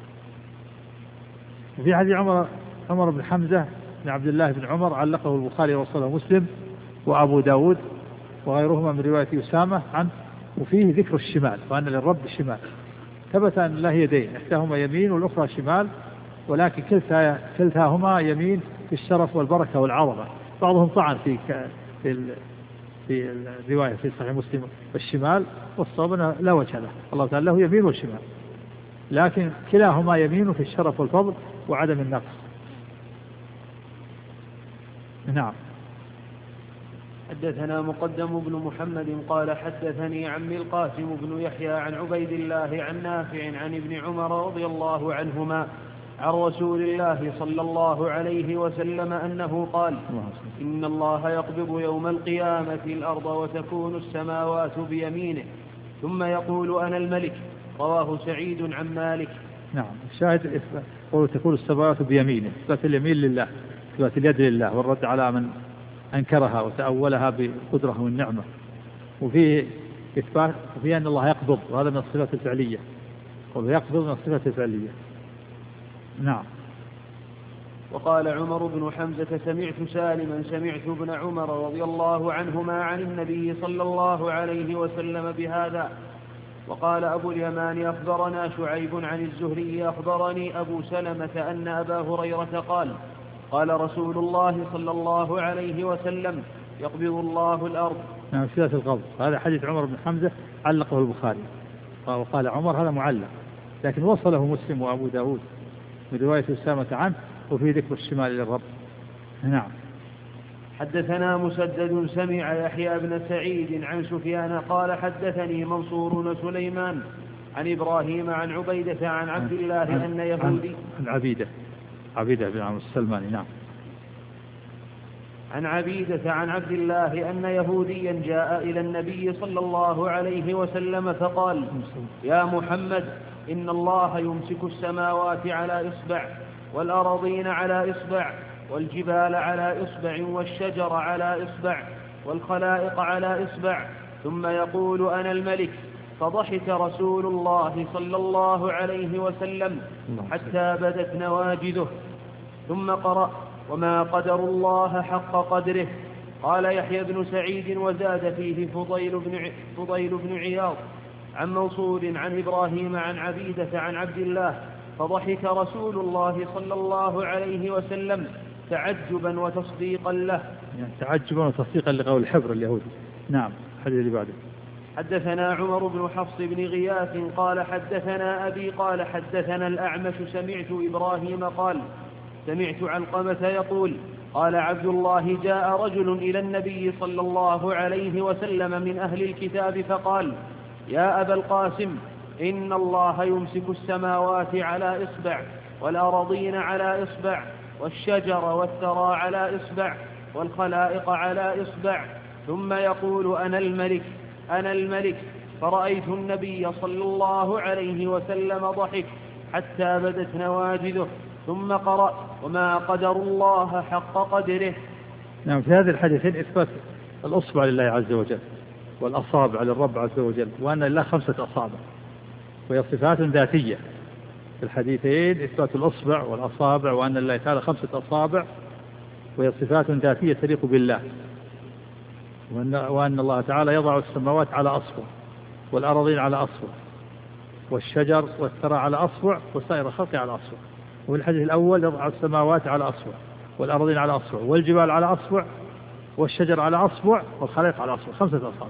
وفي حديث عمر عمر بن حمزة بن عبد الله بن عمر علقه البخاري وصله مسلم وأبو داود وغيرهما من رواية أسامة عنه وفيه ذكر الشمال وأن للرب الشمال. ثبت أن له يدين إحداهما يمين والأخرى شمال ولكن كلتا كلتاهما يمين في الشرف والبركة والعظمة. بعضهم طعن في في في الرواية في صحيح مسلم الشمال والصواب لا وجه له. الله تعالى له يمين والشمال لكن كلاهما يمين في الشرف والفضل وعدم النقص. نعم. حدثنا مقدم بن محمد قال حدثني عمي القاسم بن يحيى عن عبيد الله عن نافع عن ابن عمر رضي الله عنهما عن رسول الله صلى الله عليه وسلم أنه قال إن الله يقبض يوم القيامة الأرض وتكون السماوات بيمينه ثم يقول أنا الملك. رواه سعيد عن مالك. نعم. الشاهد قوله تكون السماوات بيمينه، إثبات اليمين لله، إثبات اليد لله، والرد على من أنكرها وتأولها بقدره والنعمة. وفيه إثبات وفيه أن الله يقبض، وهذا من الصفات الفعلية، ويقبض من الصفات الفعلية. نعم. وقال عمر بن حمزة سمعت سالما سمعت ابن عمر رضي الله عنهما عن النبي صلى الله عليه وسلم بهذا. وقال أبو اليمان أخبرنا شعيب عن الزهري أخبرني أبو سلمة أن أبا هريرة قال قال رسول الله صلى الله عليه وسلم يقبض الله الأرض. نعم. صفة القبض، هذا حديث عمر بن حمزة علقه البخاري، وقال عمر هذا معلق، لكن وصله مسلم وأبو داود من رواية أسامة عنه، وفي ذكر الشمال للرب. نعم. حدثنا مسدد سمع يحيى بن سعيد عن سفيان قال حدثني منصور سليمان عن إبراهيم عن عبيدة عن عبد الله عن أن يهودي عن عبيدة عبيدة بن عمرو السلماني. نعم. عن عبيدة عن عبد الله أن يهوديا جاء إلى النبي صلى الله عليه وسلم فقال يا محمد إن الله يمسك السماوات على إصبع والأراضين على إصبع والجبال على إصبع والشجر على إصبع والخلائق على إصبع ثم يقول أنا الملك. فضحك رسول الله صلى الله عليه وسلم حتى بدت نواجذه ثم قرأ وما قدر الله حق قدره. قال يحيى بن سعيد وزاد فيه فضيل بن, فضيل بن عياض عن منصور عن إبراهيم عن عبيدة عن عبد الله. فضحك رسول الله صلى الله عليه وسلم تعجبا وتصديقا له. يعني تعجبا وتصديقا لقول الحبر اليهودي. نعم. الحديث اللي بعده. حدثنا عمر بن حفص بن غياث قال حدثنا أبي قال حدثنا الأعمش سمعت إبراهيم قال سمعت علقمة يقول قال عبد الله جاء رجل إلى النبي صلى الله عليه وسلم من أهل الكتاب فقال يا أبا القاسم إن الله يمسك السماوات على إصبع والأراضين على إصبع والشجر والثرى على إصبع والخلائق على إصبع ثم يقول أنا الملك أنا الملك. فرأيت النبي صلى الله عليه وسلم ضحك حتى بدت نواجذه ثم قرأ وما قدر الله حق قدره. نعم. في هذه الحديثين إثبات الأصبع لله عز وجل والأصابع للرب عز وجل، وأن لله خمسة أصابع وهي صفات ذاتية. في الحديثين إثبات الأصبع والأصابع، وأن الله تعالى خمسة أصابع وهي صفات ذاتية تليق بالله، وأن, وأن الله تعالى يضع السماوات على أصبع والأراضين على أصبع والشجر والثرى على أصبع وسائر الخلق على أصبع. وفي الحديث الأول يضع السماوات على أصبع والأراضين على أصبع والجبال على أصبع والشجر على أصبع والخلائق على أصبع، خمسة أصابع.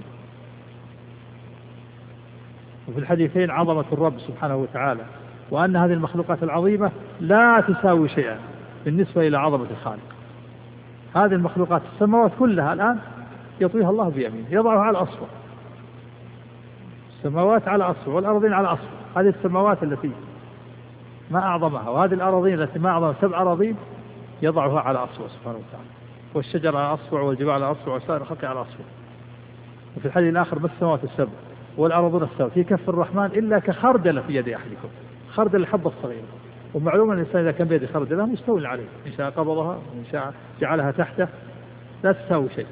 وفي الحديثين عظمة الرب سبحانه وتعالى، وأن هذه المخلوقات العظيمة لا تساوي شيئا بالنسبة إلى عظمة الخالق. هذه المخلوقات السماوات كلها الآن يطويها الله بيمينه، يضعها على أصبع، السماوات على أصبع والأراضين على أصبع. هذه السماوات التي ما أعظمها، وهذه الأراضين التي ما أعظمها سبع أراضين يضعها على أصبع سبحانه وتعالى، والشجر على أصبع والجبال على أصبع وسائر الخلق على أصبع. وفي الحديث الآخر ما السماوات السبع والأرضون السبع في كف الرحمن إلا كخردلة في يد أحدكم، خردل الحبة الصغيرة. ومعلوم أن الإنسان إذا كان بيده خردلة مستوي عليه، إن شاء قبضها وإن شاء جعلها تحته لا تساوي شيء.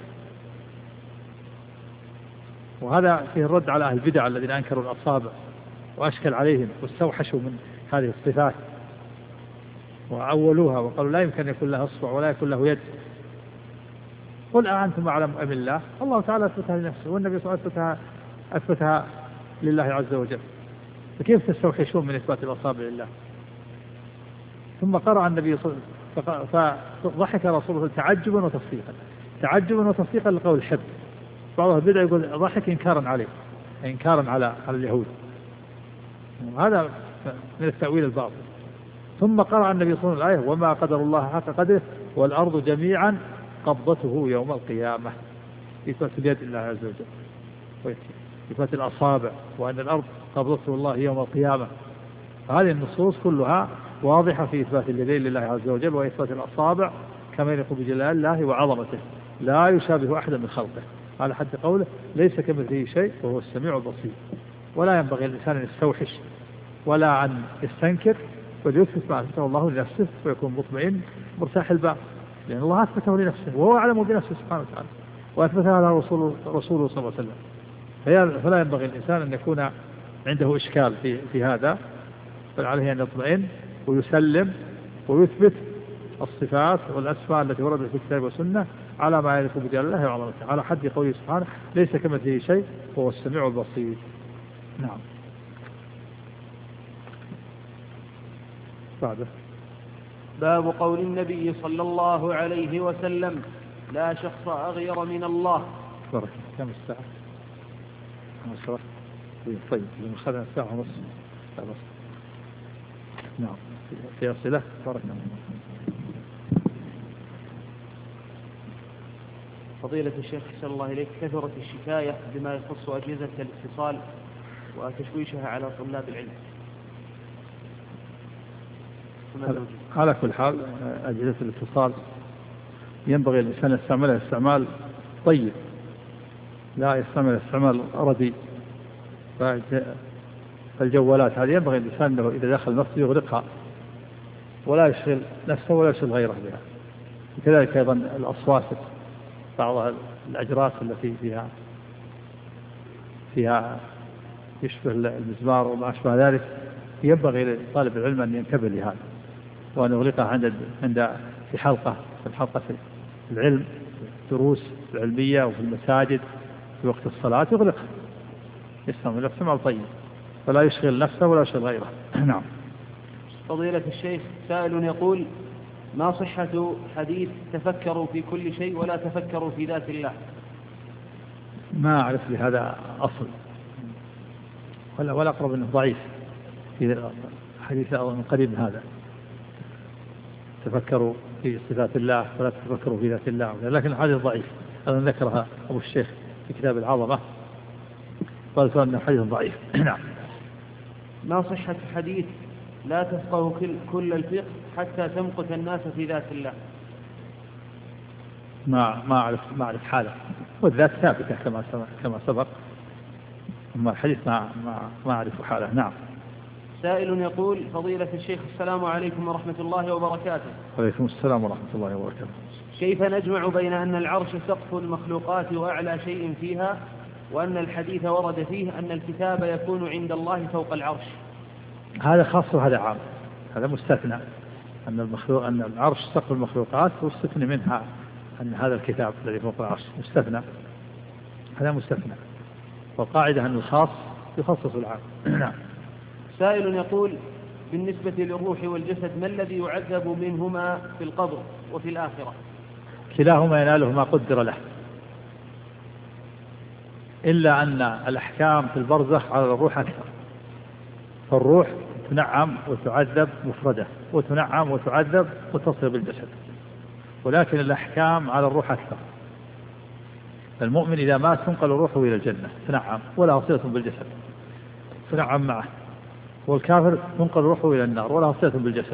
وهذا فيه الرد على أهل البدع الذين أنكروا الأصابع وأشكل عليهم واستوحشوا من هذه الصفات وأولوها وقالوا لا يمكن يكون له أصبع ولا يكون له يد. قل أأنتم أعلم أم الله؟ الله تعالى أثبتها لنفسه، والنبي صلى الله عليه وسلم أثبتها لله عز وجل، فكيف تستوحشون من إثبات الأصابع لله؟ ثم قرأ النبي صلى الله عليه وسلم فضحك رسوله تعجبا وتصديقا، تعجبا وتصديقا لقول الحب. بعض البدع يقول ضحك إنكارا عليه، إنكارا على على اليهود، هذا من التأويل الباطل. ثم قرأ النبي صلى الله عليه وسلم الآية وما قدر الله حق قدره والأرض جميعا قبضته يوم القيامة، إثبات اليد لله عز وجل، إثبات الأصابع، وأن الأرض قبضته الله يوم القيامة. هذه النصوص كلها واضحة في إثبات اليدين لله عز وجل وإثبات الأصابع كما يليق بجلال الله وعظمته، لا يشابه أحدا من خلقه، على حد قوله ليس كمثله شيء وهو السميع البصير. ولا ينبغي الإنسان أن يستوحش ولا أن يستنكر، بل يثبت ما أثبته الله لنفسه ويكون مطمئن مرتاح البال، لأن الله أثبته لنفسه وهو أعلم بنفسه سبحانه وتعالى، وأثبتها على رسوله رسوله صلى الله عليه وسلم. فلا ينبغي الإنسان أن يكون عنده إشكال في في هذا، بل عليه أن يطمئن ويسلم ويثبت الصفات والأسماء التي وردت في الكتاب والسنة على ما يليق بجلال الله وعظمته، على حد قوله سبحانه ليس كمثله شيء وهو السميع البصير. نعم. بعده باب قول النبي صلى الله عليه وسلم لا شخص أغير من الله. بارك. كم الساعة؟ خمس. طيب خذنا ساعة ونص. نعم. في أسئلة. بارك الله. فضيلة الشيخ أحسن الله إليك، كثرت الشكاية بما يخص أجهزة الاتصال وتشويشها على طلاب العلم. على كل حال أجهزة الاتصال ينبغي الإنسان يستعملها استعمال طيب، لا يستعمل استعمال رديء. فالجوالات هذه ينبغي الإنسان أنه إذا دخل نفسه يغلقها ولا يشغل نفسه ولا يشغل غيره بها. وكذلك أيضا الأصوات، بعض الأجراس التي فيها فيها يشبه المزمار وما أشبه ذلك، ينبغي لطالب العلم أن ينتبه لهذا وأن يغلقها عند عند في حلقة في حلقة العلم، الدروس العلمية وفي المساجد في وقت الصلاة يغلقها، يستعمل استعمال طيب فلا يشغل نفسه ولا يشغل غيره. نعم. فضيلة الشيخ، سائل يقول ما صحة حديث تفكروا في كل شيء ولا تفكروا في ذات الله؟ ما أعرف لهذا أصل ولا ولا أقرب أنه ضعيف في حديث من قريب هذا، تفكروا في صفات الله ولا تفكروا في ذات الله، لكن الحديث ضعيف. أنا ذكرها أبو الشيخ في كتاب العظمة قال أنه حديث ضعيف. نعم. ما صحة حديث لا تفقه كل الفقه حتى تمقت الناس في ذات الله؟ ما ما أعرف ما أعرف حاله، والذات ثابتة كما كما سبق، أما الحديث ما ما ما أعرف حاله. نعم. سائل يقول فضيلة الشيخ السلام عليكم ورحمة الله وبركاته. وعليكم السلام ورحمة الله وبركاته. كيف نجمع بين أن العرش سقف المخلوقات وأعلى شيء فيها، وأن الحديث ورد فيه أن الكتاب يكون عند الله فوق العرش؟ هذا خاص وهذا عام، هذا مستثنى أن المخلوق أن العرش سقف المخلوقات واستثنى منها أن هذا الكتاب الذي فوق العرش مستثنى، هذا مستثنى، والقاعدة أن الخاص يخصص العام. نعم. سائل يقول بالنسبة للروح والجسد ما الذي يعذب منهما في القبر وفي الآخرة؟ كلاهما يناله ما قدر له، إلا أن الأحكام في البرزخ على الروح أكثر، فالروح تنعم وتعذب مفردة وتنعم وتعذب وتصل بالجسد، ولكن الأحكام على الروح أكثر. المؤمن إذا مات تنقل روحه إلى الجنة تنعم ولا صلة بالجسد تنعم معه، والكافر تنقل روحه إلى النار ولا صلة بالجسد.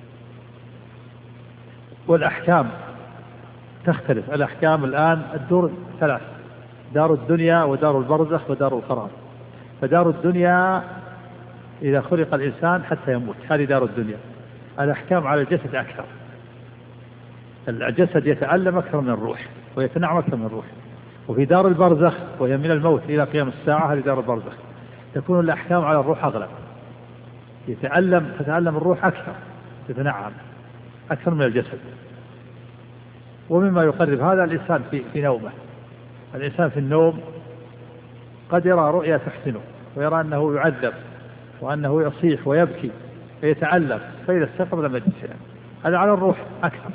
والأحكام تختلف، الأحكام الآن الدور ثلاث: دار الدنيا ودار البرزخ ودار القرار. فدار الدنيا إذا خلق الإنسان حتى يموت، هذه دار الدنيا. الأحكام على الجسد أكثر، الجسد يتألم أكثر من الروح ويتنعم أكثر من الروح. وفي دار البرزخ وهي من الموت إلى قيام الساعة، هذه دار البرزخ، تكون الأحكام على الروح أغلب، يتألم تتألم الروح أكثر، تتنعم أكثر من الجسد. ومما يقرب هذا الإنسان في, في نومه، الإنسان في النوم قد يرى رؤيا تحسنه ويرى أنه يعذب وأنه يصيح ويبكي ويتألم، فإذا استيقظ لم يجد شيئا، هذا على الروح أكثر.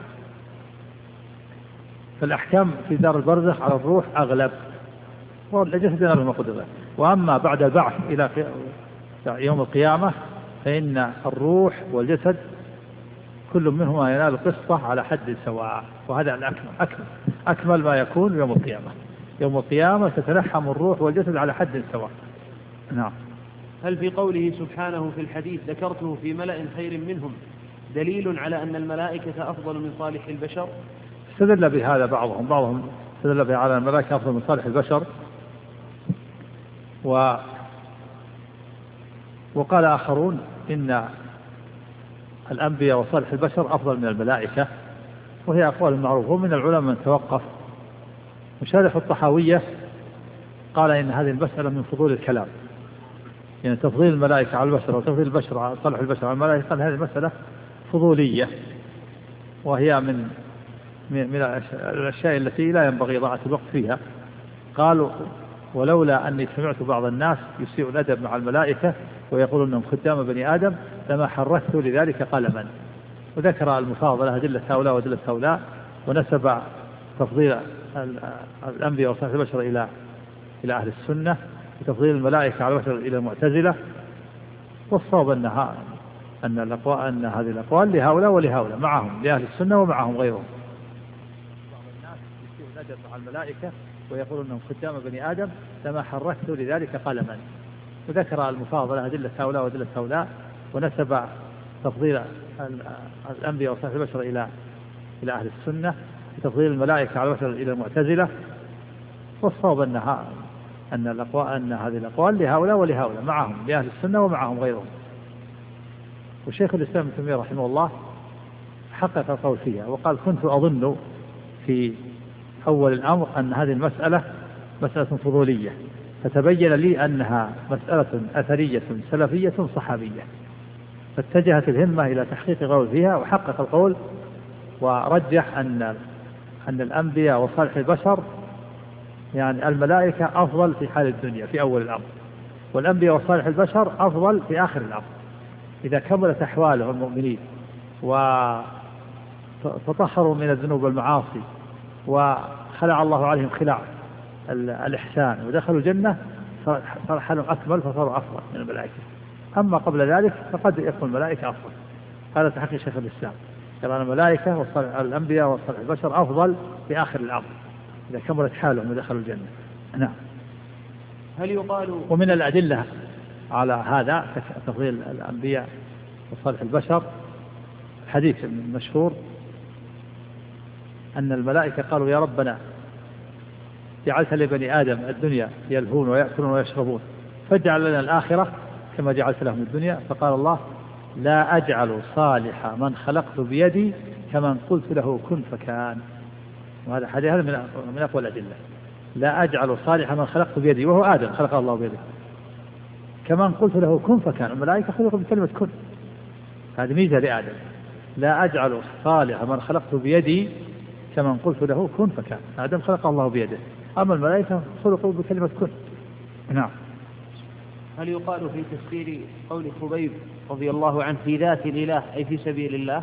فالأحكام في دار البرزخ على الروح أغلب، والجسد ينال ما قدر له. وأما بعد البعث إلى يوم القيامة فإن الروح والجسد كل منهما ينال قسطة على حد سواء، وهذا الأكمل أكمل أكمل ما يكون يوم القيامة. يوم القيامة تتلحم الروح والجسد على حد سواء. نعم. هل في قوله سبحانه في الحديث ذكرته في ملأ خير منهم دليل على أن الملائكة أفضل من صالح البشر؟ استدل بهذا بعضهم بعضهم استدل به على الملائكة أفضل من صالح البشر، وقال آخرون إن الأنبياء وصالح البشر أفضل من الملائكة، وهي أقوال معروفة. ومن العلماء من توقف. مشارح الطحاوية قال إن هذه المسألة من فضول الكلام، يعني تفضيل الملائكة على البشر وتفضيل البشر على صالح البشر على الملائكة، قال هذه المسألة فضولية، وهي من من الأشياء التي لا ينبغي إضاعة الوقت فيها. قالوا ولولا أني سمعت بعض الناس يسيء الأدب مع الملائكة ويقول أنهم خدام بني آدم لما حرثت لذلك قلما. وذكر المفاضلة أدلة هؤلاء وأدلة هؤلاء، ونسب تفضيل الأنبياء وصالح البشر إلى إلى أهل السنة، وتفضيل الملائكة على البشر إلى المعتزلة. والصواب أنها أن الأقوال أن هذه الأقوال لهؤلاء ولهؤلاء معهم، لأهل السنة ومعهم غيرهم. بعض الناس يسيء الأدب مع الملائكة ويقول أنهم خدام بني آدم لما حرثت لذلك قلما. وذكر المفاضلة أدلة هؤلاء وأدلة هؤلاء، ونسب تفضيل الأنبياء وصالح البشر إلى إلى أهل السنة، وتفضيل الملائكة على البشر إلى المعتزلة. والصواب أنها أن الأقوال أن هذه الأقوال لهؤلاء ولهؤلاء معهم، لأهل السنة ومعهم غيرهم. وشيخ الإسلام ابن تيمية رحمه الله حقق القول فيها وقال: كنت أظن في أول الأمر أن هذه المسألة مسألة فضولية، فتبين لي أنها مسألة أثرية سلفية صحابية، فاتجهت الهمة إلى تحقيق قول فيها، وحقق القول ورجح أن أن الأنبياء وصالح البشر يعني الملائكة أفضل في حال الدنيا في أول الأمر، والأنبياء وصالح البشر أفضل في آخر الأمر إذا كملت أحوالهم المؤمنين وتطهروا من الذنوب والمعاصي وخلع الله عليهم خلاع الإحسان ودخلوا الجنة، صار حالهم أكمل فصاروا أفضل من الملائكة. أما قبل ذلك فقد يكون الملائكة أفضل. هذا تحقيق شيخ الإسلام، قال الملائكة والأنبياء وصالح البشر أفضل في آخر الأمر إذا كملت حالهم ودخلوا الجنة. نعم. هل يقال ومن الأدلة على هذا تفضيل الأنبياء وصالح البشر حديث مشهور أن الملائكة قالوا: يا ربنا جعلت لبني آدم الدنيا يلهون ويأكلون ويشربون، فاجعل لنا الآخرة كما جعلت لهم الدنيا. فقال الله: لا أجعل صالح من خلقت بيدي كمن قلت له كن فكان. وهذا حديث هذا من أقوى الأدلة. لا أجعل صالح من خلقت بيدي، وهو آدم خلق الله بيده، كمن قلت له كن فكان. الملائكة خلقوا بكلمة كن، هذه ميزة لآدم. لا أجعل صالح من خلقت بيدي كمن قلت له كن فكان. آدم خلق الله بيده، أما الملائكة خلقوا بكلمة كن. نعم. هل يقال في تفسير قول خبيب رضي الله عنه في ذات الإله أي في سبيل الله؟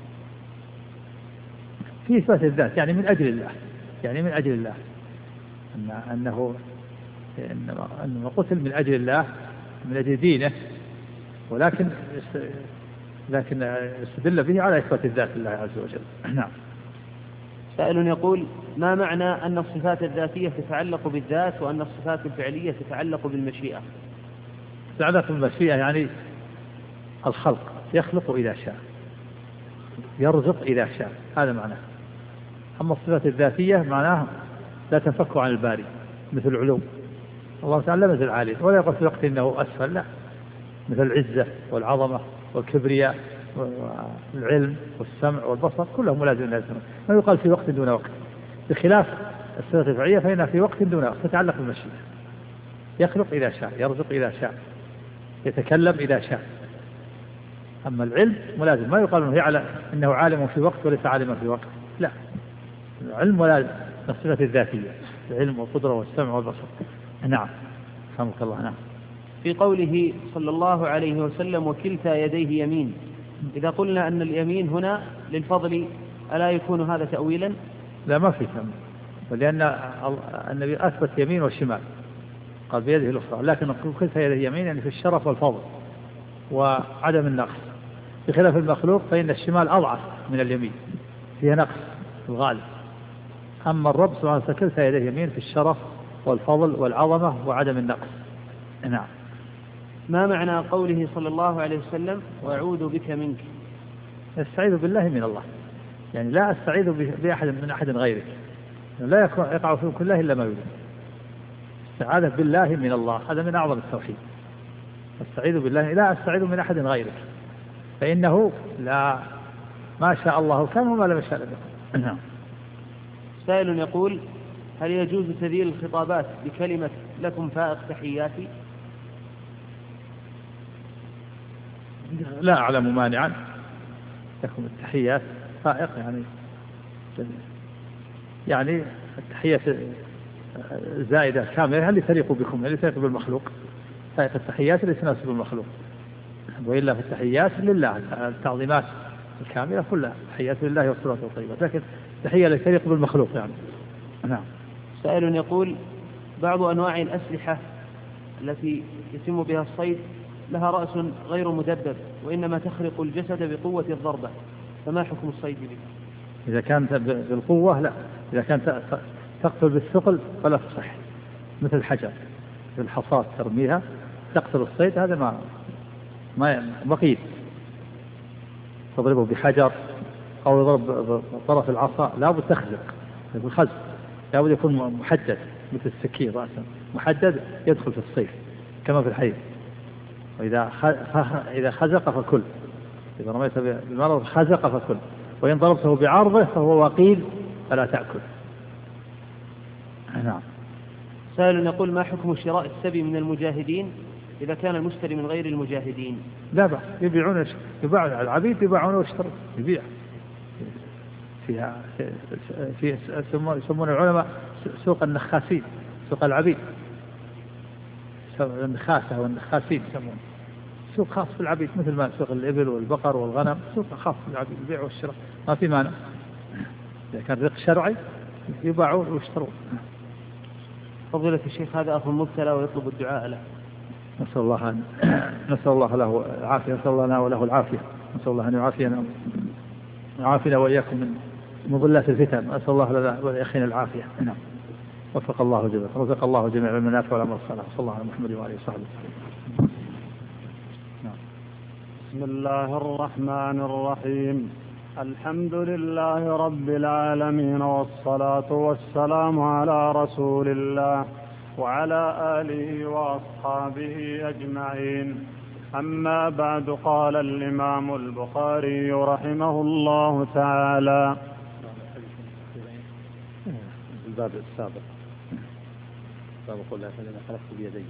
في إثبات الذات يعني من أجل الله، يعني من أجل الله أن أنه إنما أنه قتل من أجل الله من أجل دينه، ولكن لكن استدل به على إثبات الذات لله عز وجل. نعم. سائل يقول: ما معنى أن الصفات الذاتية تتعلق بالذات وأن الصفات الفعلية تتعلق بالمشيئة؟ تتعلق بالمشيئة يعني الخلق، يخلق إذا شاء، يرزق إذا شاء، هذا معناه. أما الصفات الذاتية معناها لا تنفك عن الباري، مثل العلو، الله تعالى مثل العالي، ولا يقول في وقت إنه أسفل، لا، مثل العزة والعظمة والكبرياء والعلم والسمع والبصر كلهم ملازمين للسمع. ما يقال في وقت دون وقت، بخلاف الصفات الفعلية فإنها في وقت دون وقت، تتعلق بالمشيئة، يخلق إذا شاء، يرزق إذا شاء، يتكلم إذا شاء. أما العلم ملازم، ما يقال إنه يعلم إنه عالم في وقت وليس عالما في وقت، لا، العلم ملازم الصفات الذاتية، العلم والقدرة والسمع والبصر. نعم. رحمك الله. نعم. في قوله صلى الله عليه وسلم: وكلتا يديه يمين، إذا قلنا أن اليمين هنا للفضل ألا يكون هذا تأويلا؟ لا، ما في تأويل، ولأن النبي أثبت يمين والشمال، قال بيده الأخرى، لكن كلتا يديه يمين يعني في الشرف والفضل وعدم النقص، بخلاف المخلوق فإن الشمال أضعف من اليمين، فيها نقص في الغالب. أما الرب سبحانه وتعالى كلتا يديه يمين في الشرف والفضل والعظمة وعدم النقص. نعم. ما معنى قوله صلى الله عليه وسلم: وأعوذ بك منك؟ استعيذ بالله من الله، يعني لا أستعيذ بأحد من أحد غيرك، لا يقع في كله إلا ما يريد. استعاذة بالله من الله، هذا من أعظم التوحيد، أستعيذ بالله لا أستعيذ من أحد غيرك، فإنه لا ما شاء الله كان وما لم يشاء لم يكن. نعم. سائل يقول: هل يجوز تذييل الخطابات بكلمة لكم فائق تحياتي؟ لا أعلم مانعا. لكم التحيات فائق يعني يعني التحيات زائدة كاملة اللي تليق بكم اللي تليق بالمخلوق. فائق التحيات اللي تناسب المخلوق، وإلا في التحيات لله التعظيمات الكاملة كلها تحيات لله والصلاة والطيبات، لكن التحية اللي تليق بالمخلوق يعني. نعم. سائل يقول: بعض أنواع الأسلحة التي يتم بها الصيد لها رأس غير مدبب وإنما تخرق الجسد بقوة الضربة، فما حكم الصيد بها؟ إذا كانت بالقوة لا، إذا كانت تقتل بالثقل فلا تصح، مثل الحجر بالحصاة ترميها تقتل الصيد، هذا ما ما مقيت. تضربه بحجر أو يضرب بطرف العصا لا بد تخزق بالخزق، لا بد يكون محدد مثل السكين رأسا محدد يدخل في الصيد كما في الحديث. وإذا إذا خزق فكل، إذا رميت بالمرض خزق فكل، وإن ضربته بعرضه فهو وقيل فلا تأكل. نعم. سائل يقول: ما حكم شراء السبي من المجاهدين إذا كان المشتري من غير المجاهدين؟ لا بأس، يبيعون يباعون العبيد يباعون ويشترون يبيع فيها في يسمون العلماء سوق النخاسين، سوق العبيد، النخاسة والنخاسين يسمون، سوق خاص بالعبيد مثل ما سوق الإبل والبقر والغنم، سوق خاص بالعبيد البيع والشراء ما في مانع. إذا كان رزق شرعي يباعون ويشترون. فضيلة الشيخ، هذا أخ مبتلى ويطلب الدعاء له. نسأل الله أن نسأل الله له العافية، نسأل الله لنا وله العافية، نسأل الله أن يعافينا يعافينا وإياكم من مضلات الفتن، نسأل الله لنا ولأخينا العافية. نعم. وفق الله جميعا، رزق الله جميع المنافع والأمر الصالح، صلى الله على محمد وآله وصحبه وسلم. نعم. بسم الله الرحمن الرحيم. الحمد لله رب العالمين، والصلاة والسلام على رسول الله وعلى آله وأصحابه أجمعين. أما بعد، قال الإمام البخاري رحمه الله تعالى: الباب السابق باب قول الله تعالى: خلقت بيدي.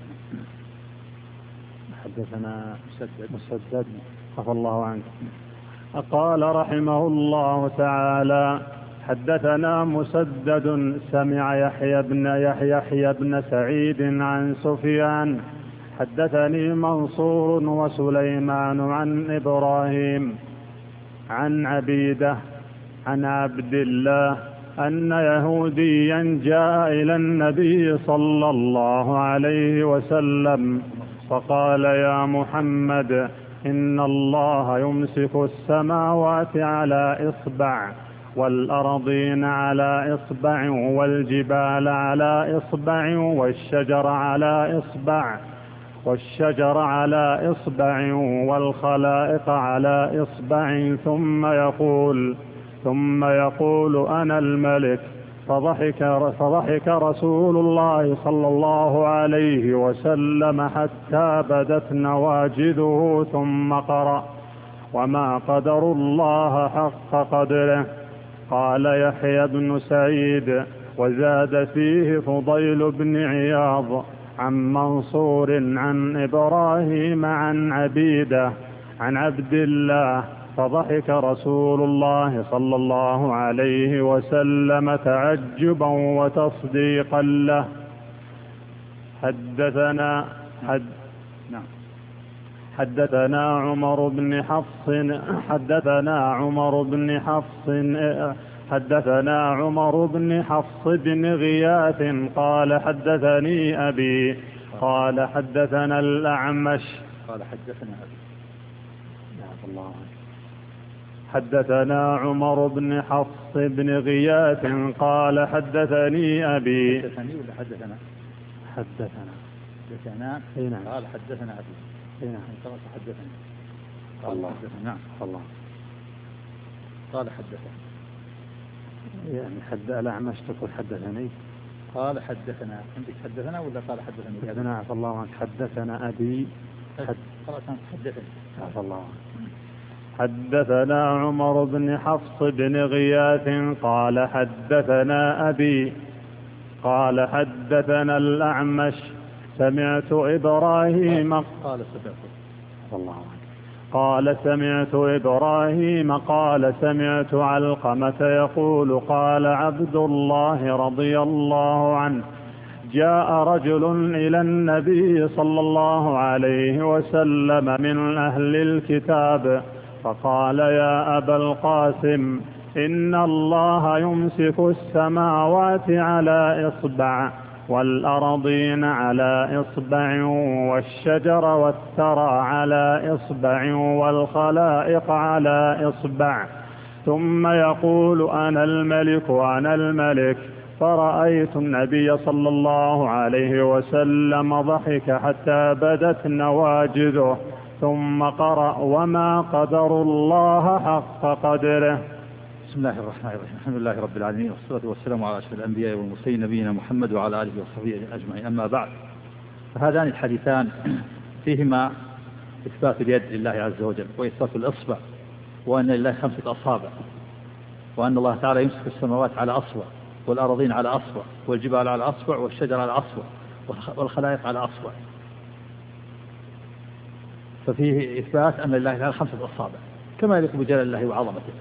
حدثنا مسدد مسدد عفى الله عنك. قال رحمه الله تعالى: حدثنا مسدد سمع يحيى بن يحيى يحيى بن سعيد عن سفيان حدثني منصور وسليمان عن إبراهيم عن عبيدة عن عبد الله أن يهوديا جاء إلى النبي صلى الله عليه وسلم فقال: يا محمد، إن الله يمسك السماوات على إصبع والأرضين على إصبع والجبال على إصبع والشجر على إصبع والشجر على إصبع والخلائق على إصبع ثم يقول ثم يقول أنا الملك. فضحك فضحك رسول الله صلى الله عليه وسلم حتى بدت نواجذه ثم قرأ: وما قدروا الله حق قدره. قال يحيى بن سعيد: وزاد فيه فضيل بن عياض عن منصور عن إبراهيم عن عبيدة عن عبد الله. فضحك رسول الله صلى الله عليه وسلم تعجبا وتصديقا له. حدثنا حد نعم حدثنا عمر بن حفص حدثنا عمر بن حفص حدثنا عمر بن حفص بن غياث قال: حدثني أبي قال: حدثنا الأعمش قال: حدثنا أبي. الله حدثنا عمر بن حفص بن غياث قال: حدثني أبي. حدثني ولا حدثنا؟ حدثنا حدثنا. نعم. قال: حدثنا أبي. نعم. قال: حدثني. قال: الله. حدثنا. نعم. الله. قال: حدثنا. يعني حد الأعمش تقول حدثني. قال: حدثنا. عندك حدثنا ولا قال: حدثني؟ حدثنا عفى الله عنك. حدثنا أبي حدثني. الله. حدثنا عمر بن حفص بن غياث قال حدثنا أبي قال حدثنا الأعمش سمعت إبراهيم قال سمعت الله قال سمعت إبراهيم قال سمعت علقمة يقول قال عبد الله رضي الله عنه جاء رجل إلى النبي صلى الله عليه وسلم من أهل الكتاب فقال يا أبا القاسم إن الله يمسك السماوات على إصبع والأرضين على إصبع والشجر والثرى على إصبع والخلائق على إصبع ثم يقول أنا الملك أنا الملك. فرأيت النبي صلى الله عليه وسلم ضحك حتى بدت نواجذه ثم قرأ وما قدر الله حق قدره. بسم الله الرحمن الرحيم الحمد لله رب العالمين والصلاة والسلام على أشرف الأنبياء والمرسلين نبينا محمد وعلى آله وصحبه أجمعين. أما بعد، فهذان الحديثان فيهما إثبات اليد لله عز وجل وإثبات الإصبع، وأن لله خمسة أصابع، وأن الله تعالى يمسك السماوات على أصبع والأرضين على أصبع والجبال على أصبع والشجر على أصبع والخلائق على أصبع. ففيه إثبات أن لله تعالى خمسة أصابع كما يليق بجلال الله وعظمته.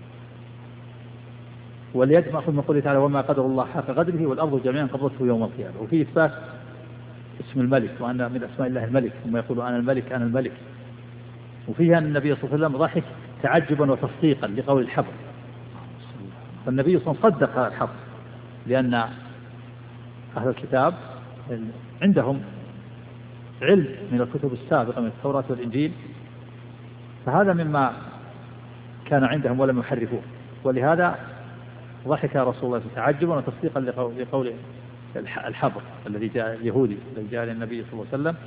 واليد مأخذ من قوله تعالى وما قدر الله حق قدره والأرض جميعا قبضته يوم القيامة. وفيه إثبات اسم الملك وأن من أسماء الله الملك، ثم يقول أنا الملك أنا الملك. وفيه أن النبي صلى الله عليه وسلم ضحك تعجبا وتصديقا لقول الحبر، فالنبي صلى الله عليه وسلم صدق هذا الحبر، لأن أهل الكتاب عندهم علم من الكتب السابقة من التوراة والإنجيل، فهذا مما كان عندهم ولم يحرفوه، ولهذا ضحك رسول الله تعجبا وتصديقا لقول الحبر الذي جاء اليهودي الذي جاء للنبي صلى الله عليه وسلم.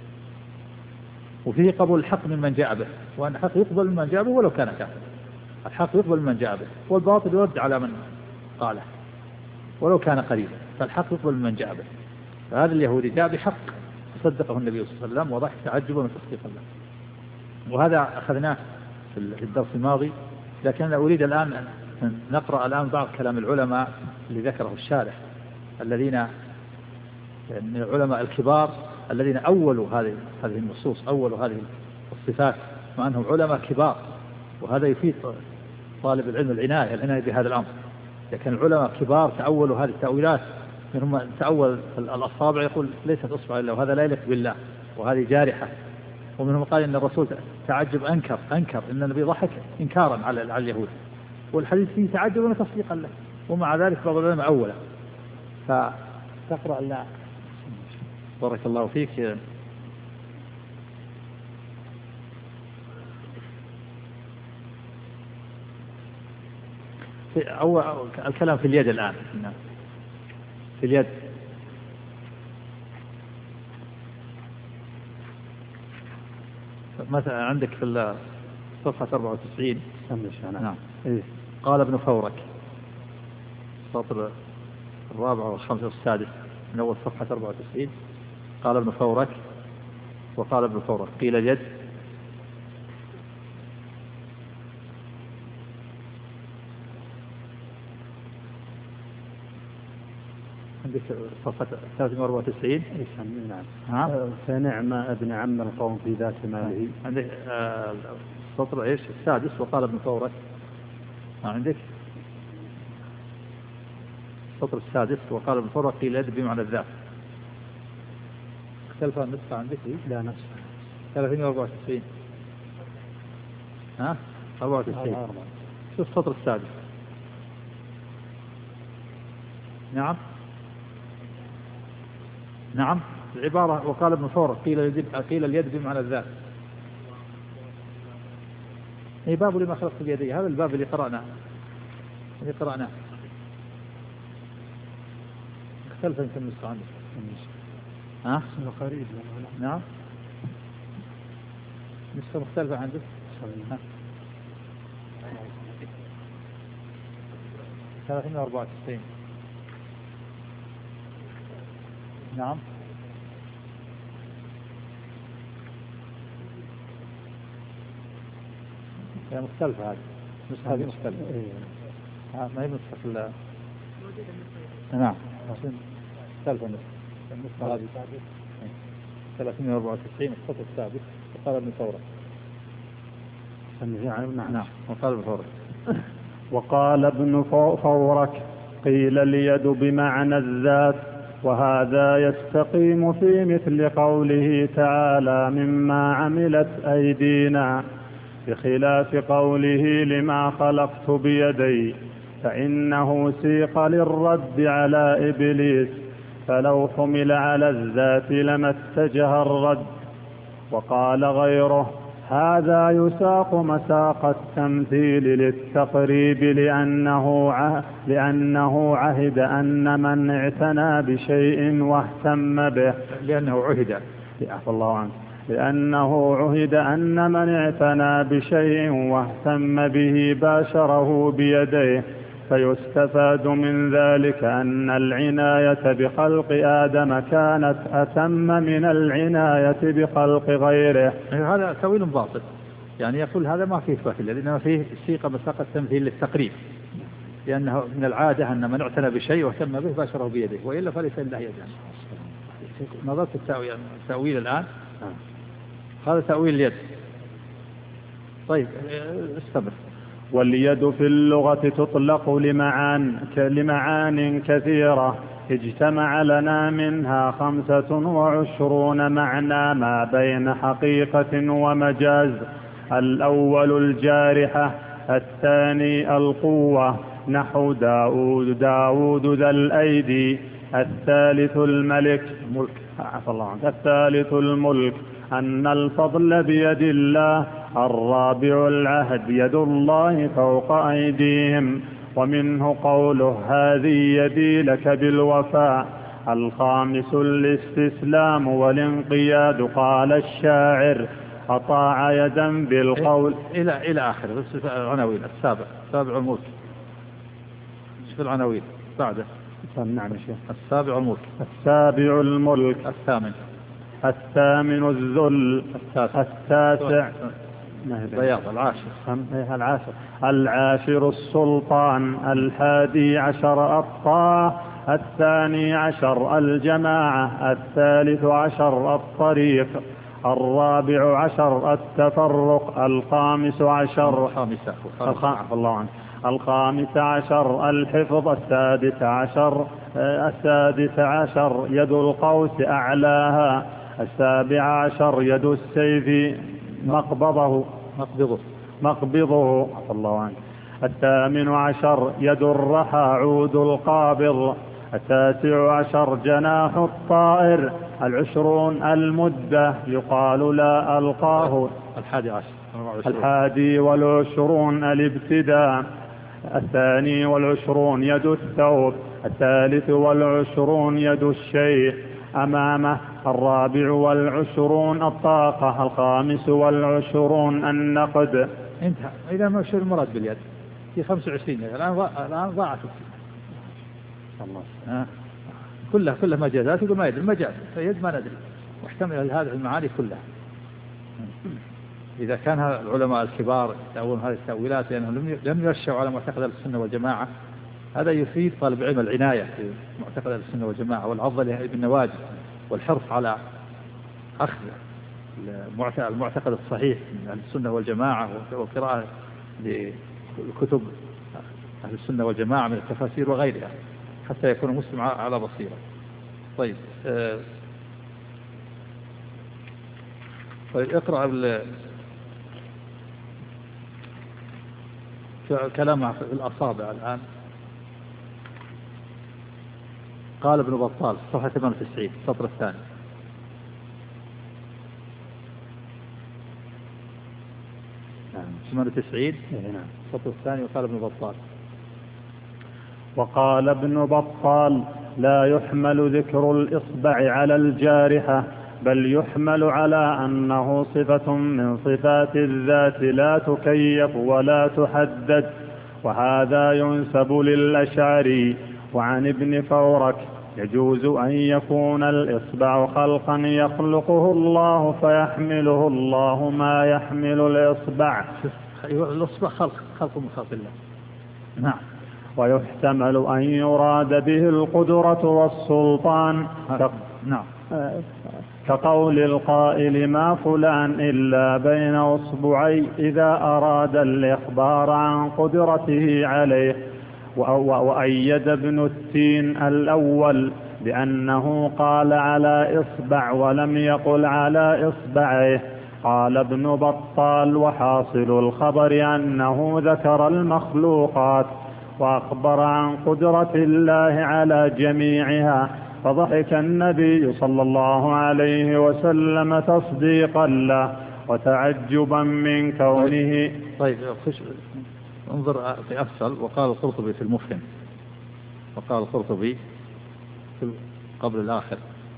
وفيه قبول الحق ممن جاء به، وأن الحق يقبل ممن جاء به ولو كان كافرا. الحق يقبل ممن جاء به والباطل يرد على من قاله ولو كان قريبا، فالحق يقبل ممن جاء به. فهذا اليهودي جاء بحق صدقه النبي صلى الله عليه وسلم وضحك تعجبا وتصديقا له. وهذا أخذناه في الدرس الماضي، لكن أنا أريد الآن أن نقرأ الآن بعض كلام العلماء اللي ذكره الشارح، الذين من العلماء الكبار الذين أولوا هذه هذه النصوص، أولوا هذه الصفات، مع أنهم علماء كبار. وهذا يفيد طالب العلم العناية العناية بهذا الأمر. لكن العلماء كبار تأولوا هذه التأويلات، منهم تأول الأصابع يقول ليست أصبع إلا وهذا لا يليق بالله وهذه جارحة. ومنهم قال إن الرسول تعجب أنكر أنكر إن النبي ضحك إنكارا على على اليهود، والحديث فيه تعجب وتصديقا له، ومع ذلك بعض العلماء أوله. فتقرأ الله بارك الله فيك في أول الكلام في اليد الآن. في اليد مثلا عندك في الصفحة أربعة وتسعين نعم. إيه؟ قال ابن فورك السطر الرابع والخامس والسادس من أول صفحة أربعة وتسعين. قال ابن فورك وقال ابن فورك قيل اليد عندك صفحة ثلاثمائة وأربعة وتسعين. نعم. فنعم ابن عم القوم في ذات ماله. عندك السطر ايش السادس وقال ابن فورك. عندك السطر السادس وقال ابن فورك قيل يد بمعنى الذات. اختلف النسخة عندك؟ لا نسخة. ثلاثمائة وأربعة وتسعين. ها أربعة وتسعين. شوف السطر السادس. نعم نعم العبارة وقال ابن فورك قيل اليد قيل اليد بمعنى الذات. أي باب لما خلقت بيدي، هذا الباب اللي قرأناه اللي قرأناه. اختلف يمكن النسخة عندك. ها قريب. نعم نسخة مختلفة عندك. ثلاثمائة وأربعة وتسعين. نعم هي مختلفة هذه، نسخة هذه مختلفة. إيه. ما هي نسخة ال نعم مختلفة النسخة. النسخة هذه ثلاثمائة وأربعة وتسعين السطر السابق وقال ابن ثورة. نعم وقال ابن ثورة. وقال ابن فورك قيل اليد بمعنى الذات، وهذا يستقيم في مثل قوله تعالى مما عملت أيدينا، بخلاف قوله لما خلقت بيدي، فإنه سيق للرد على إبليس، فلو حمل على الذات لما اتجه الرد. وقال غيره هذا يساق مساق التمثيل للتقريب، لأنه لأنه عهد أن من اعتنى بشيء واهتم به لأنه عهد عفى الله عنك لأنه عهد أن من اعتنى بشيء واهتم به باشره بيديه، فيستفاد من ذلك أن العناية بخلق آدم كانت أتم من العناية بخلق غيره. هذا تأويل باطل، يعني يقول هذا ما فيه فاكل، لأنه فيه سيق مساق التمثيل للتقريب، لأنه من العادة أن من اعتنى بشيء واهتم به باشره بيده، وإلا فليس إلا يدان. نظرت التأويل, التأويل الآن هذا تأويل اليد. طيب استمر. واليد في اللغة تطلق لمعان لمعان كثيرة، اجتمع لنا منها خمسة وعشرون معنى ما بين حقيقة ومجاز. الأول الجارحة، الثاني القوة نحو داود داود ذا الأيدي، الثالث الملك ملك عفى الله عنك الثالث الملك أن الفضل بيد الله، الرابع العهد يد الله فوق أيديهم، ومنه قوله هذه يدي لك بالوفاء. الخامس الاستسلام والانقياد، قال الشاعر أطاع يدا بالقول إلى إلى آخر. بس العناوين السابع السابع الملك، شوف العناوين بعده. نعم يا شيخ. السابع الملك السابع الملك الثامن الثامن الذل التاسع بياض العاشر العاشر العاشر السلطان الحادي عشر الطاعة الثاني عشر الجماعة الثالث عشر الطريق الرابع عشر التفرق الخامس عشر الخامس الله عنه الخامس عشر الحفظ السادس عشر السادس عشر يد القوس أعلاها السابع عشر يد السيف مقبضه مقبضه مقبضه الله عنه الثامن عشر يد الرحى عود القابض التاسع عشر جناح الطائر العشرون المدة يقال لا ألقاه الحادي عشر الحادي والعشرون الابتداء الثاني والعشرون يد الثوب الثالث والعشرون يد الشيخ أمامه الرابع والعشرون الطاقة الخامس والعشرون النقد. انتهى. إذا ما شو المراد باليد في خمسة وعشرين الآن الآن ضاعت الله آه. كلها كلها مجازات. يقول ما يدري المجاز فيد ما ندري واحتمل هذه المعاني كلها. إذا كان العلماء الكبار يتأولون هذه التأويلات لأنهم لم يرشوا على معتقد السنة والجماعة، هذا يفيد طالب علم العناية في معتقد السنة والجماعة والعض بالنواجذ والحرص على أخذ المعتقد الصحيح من السنة والجماعة وقراءة لكتب أهل السنة والجماعة من التفاسير وغيرها حتى يكون مسلم على بصيرة. طيب آه طيب اقرأ كلام في الأصابع الآن. قال ابن بطال صفحة ثمانية وتسعين السطر الثاني. نعم ثمانية وتسعين السطر الثاني. وقال ابن بطال وقال ابن بطال لا يحمل ذكر الإصبع على الجارحة، بل يحمل على أنه صفة من صفات الذات لا تكيف ولا تحدد، وهذا ينسب للأشعري. وعن ابن فورك يجوز أن يكون الإصبع خلقا يخلقه الله فيحمله الله ما يحمل الإصبع. الإصبع خلق خلق من خلق الله. نعم. ويحتمل أن يراد به القدرة والسلطان نعم كقول القائل ما فلان إلا بين أصبعي إذا أراد الإخبار عن قدرته عليه. وأيد ابن التين الأول بأنه قال على إصبع ولم يقل على إصبعه. قال ابن بطال وحاصل الخبر أنه ذكر المخلوقات وأخبر عن قدرة الله على جميعها، فضحك النبي صلى الله عليه وسلم تصديقا له وتعجبا من كونه. طيب انظر في أفصل. وقال القرطبي في المفهم، وقال القرطبي في قبل الآخر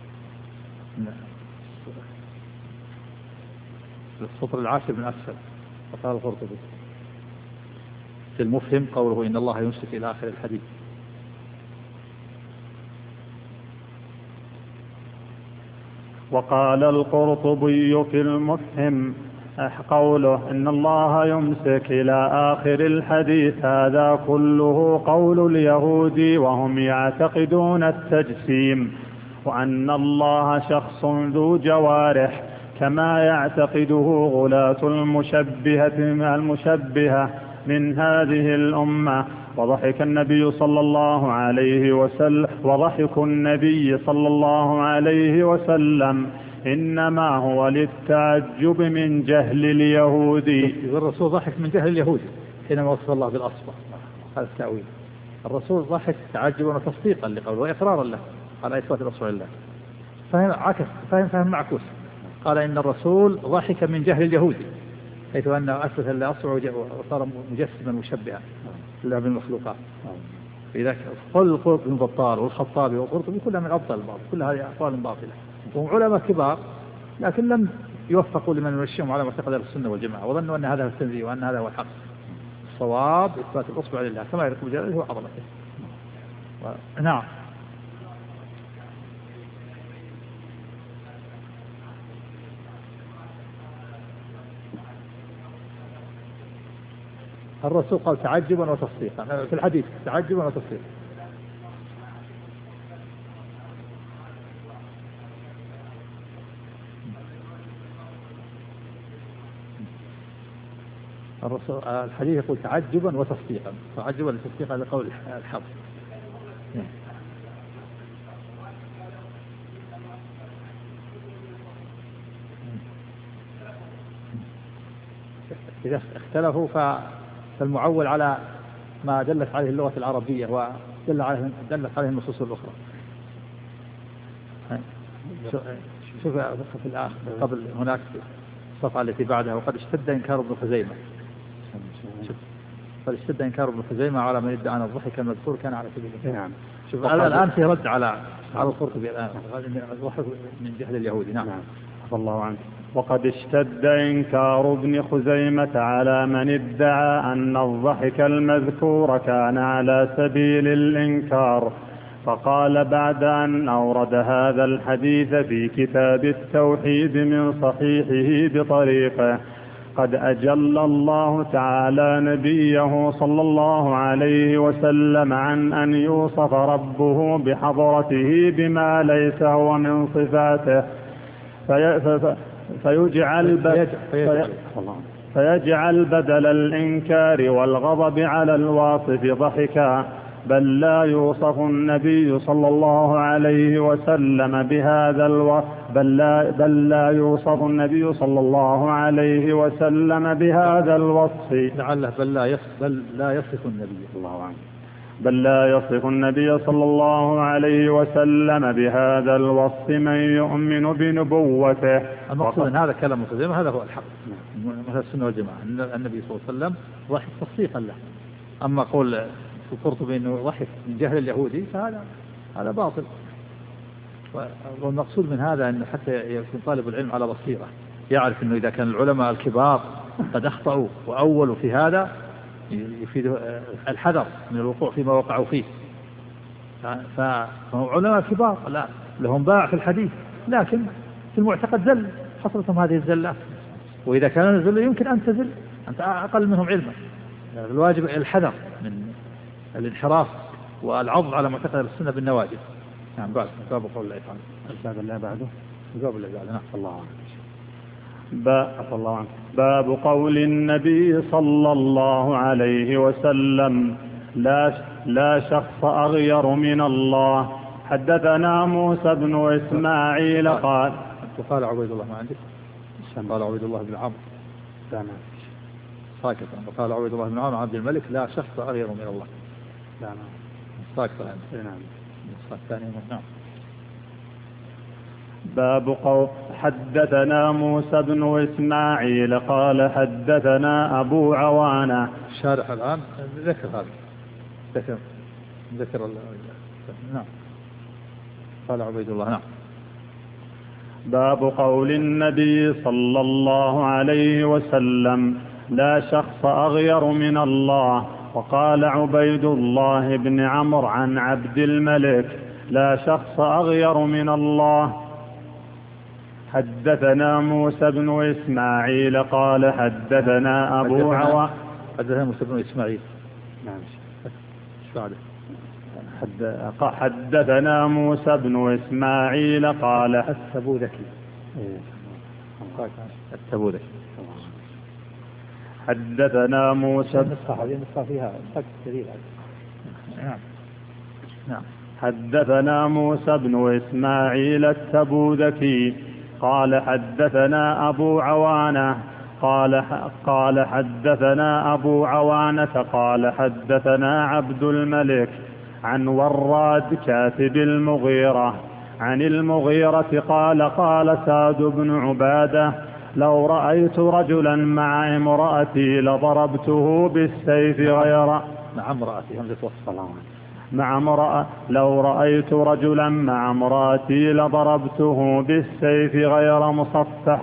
السطر العاشر من أسفل. وقال القرطبي في المفهم قوله إن الله يمسك إلى آخر الحديث. وقال القرطبي في المفهم قوله إن الله يمسك إلى آخر الحديث هذا كله قول اليهود وهم يعتقدون التجسيم، وأن الله شخص ذو جوارح كما يعتقده غلاة المشبهة المشبهة من هذه الأمة. وضحك النبي صلى الله عليه وسلم وضحك النبي صلى الله عليه وسلم إنما هو للتعجب من جهل اليهود. الرسول ضحك من جهل اليهود حينما وصف الله بالأصبع. هذا التأويل. الرسول ضحك تعجبا وتصديقا لقوله وإقرارا له على إثبات الأصبع لله. فهم عكس، فهم فهم معكوس. قال إن الرسول ضحك من جهل اليهود حيث أنه أثبت الأصبع وصار مجسما مشبها لله بالمخلوقات. إذا قل قل ابن بطال والخطابي والقرطبي كلها من أبطل الباطل، كل هذه أقوال باطلة وهم علماء كبار لكن لم يوفقوا لمن يمشيهم على معتقد السنة والجماعة، وظنوا أن هذا هو التنزيه وأن هذا هو الحق. الصواب إثبات الأصبع لله كما يركب جلاله وعظمته. نعم. الرسول قال تعجبا وتصديقا في الحديث، تعجبا وتصديقا. الرسول الحديث يقول تعجبا وتصديقا، تعجبا وتصديقا لقول الحق. إذا اختلفوا فالمعول على ما دلت عليه اللغة العربية ودلت عليه دلت عليه النصوص الأخرى. شوف في الآخر قبل هناك الصفحة التي بعدها وقد اشتد إنكار ابن خزيمة. قد اشتد إنكار ابن خزيمة على من ادعى أن الضحك المذكور كان على سبيل. نعم. شوف الآن في رد على على القرطبي الآن الضحك من جهل اليهود. نعم. عفى الله عنك. وقد اشتد إنكار ابن خزيمة على من ادعى أن الضحك المذكور كان على سبيل الإنكار، فقال بعد أن أورد هذا الحديث في كتاب التوحيد من صحيحه بطريقه: قد أجل الله تعالى نبيه صلى الله عليه وسلم عن أن يوصف ربه بحضرته بما ليس هو من صفاته، في فيجعل, بدل فيجعل بدل الإنكار والغضب على الواصف ضحكا، بل لا يوصف النبي صلى الله عليه وسلم بهذا الوصف بل لا, بل لا يوصف النبي صلى الله عليه وسلم بهذا الوصف لعله بل لا يصف بل لا يصف النبي الله عنه بل لا يصف النبي صلى الله عليه وسلم بهذا الوصف من يؤمن بنبوته. المقصود أن هذا كلام مخزيم هذا هو الحق مثل السنة والجماعة أن النبي صلى الله عليه وسلم ضحك تصديقا له. أما قول في القرطبي أنه ضحك من جهل اليهودي فهذا هذا باطل. والمقصود من هذا أنه حتى يكون طالب العلم على بصيرة يعرف أنه إذا كان العلماء الكبار قد أخطأوا وأولوا في هذا يفيد الحذر من الوقوع فيما وقعوا فيه. فهم علماء كبار لا لهم باع في الحديث لكن في المعتقد زل حصلتهم هذه الزلات، وإذا كان الزل يمكن أن تزل أنت أقل منهم علما. الواجب الحذر من الانحراف والعض على معتقد السنة بالنواجذ. نعم. بعد باب قول الله تعالى. الباب اللي بعده باب الله تعالى. نعم. الله عنه. باب الله عنه. باب قول النبي صلى الله عليه وسلم لا لا شخص أغير من الله. حدثنا موسى بن إسماعيل قال قال عبيد الله ما عندك قال عبيد الله بن عمرو لا ساكت. قال عبيد الله بن عمرو عبد الملك لا شخص أغير من الله. لا ساكت. نعم. ثاني. نعم. باب قول حدثنا موسى بن إسماعيل قال حدثنا أبو عوانة. الشارح الآن ذكر هذا ذكر ذكر نعم. قال عبيد الله. نعم. باب قول النبي صلى الله عليه وسلم لا شخص أغير من الله. وقال عبيد الله بن عمرو عن عبد الملك لا شخص أغير من الله. حدثنا موسى بن إسماعيل قال حدثنا أبو عوانة. حدثنا موسى بن إسماعيل. نعم. بعده حدثنا موسى بن إسماعيل قال التبوذكي. التبوذكي. حدثنا موسى فيها نعم. نعم. حدثنا موسى بن إسماعيل التبوذكي قال حدثنا أبو عوانة قال قال حدثنا أبو عوانة قال حدثنا عبد الملك عن وراد كاتب المغيرة عن المغيرة قال قال سعد بن عبادة لو رأيت رجلا مع امرأتي لضربته بالسيف غير مع امرأتي همزة وصل مع امرأة لو رأيت رجلا مع امرأتي لضربته بالسيف غير مصفح.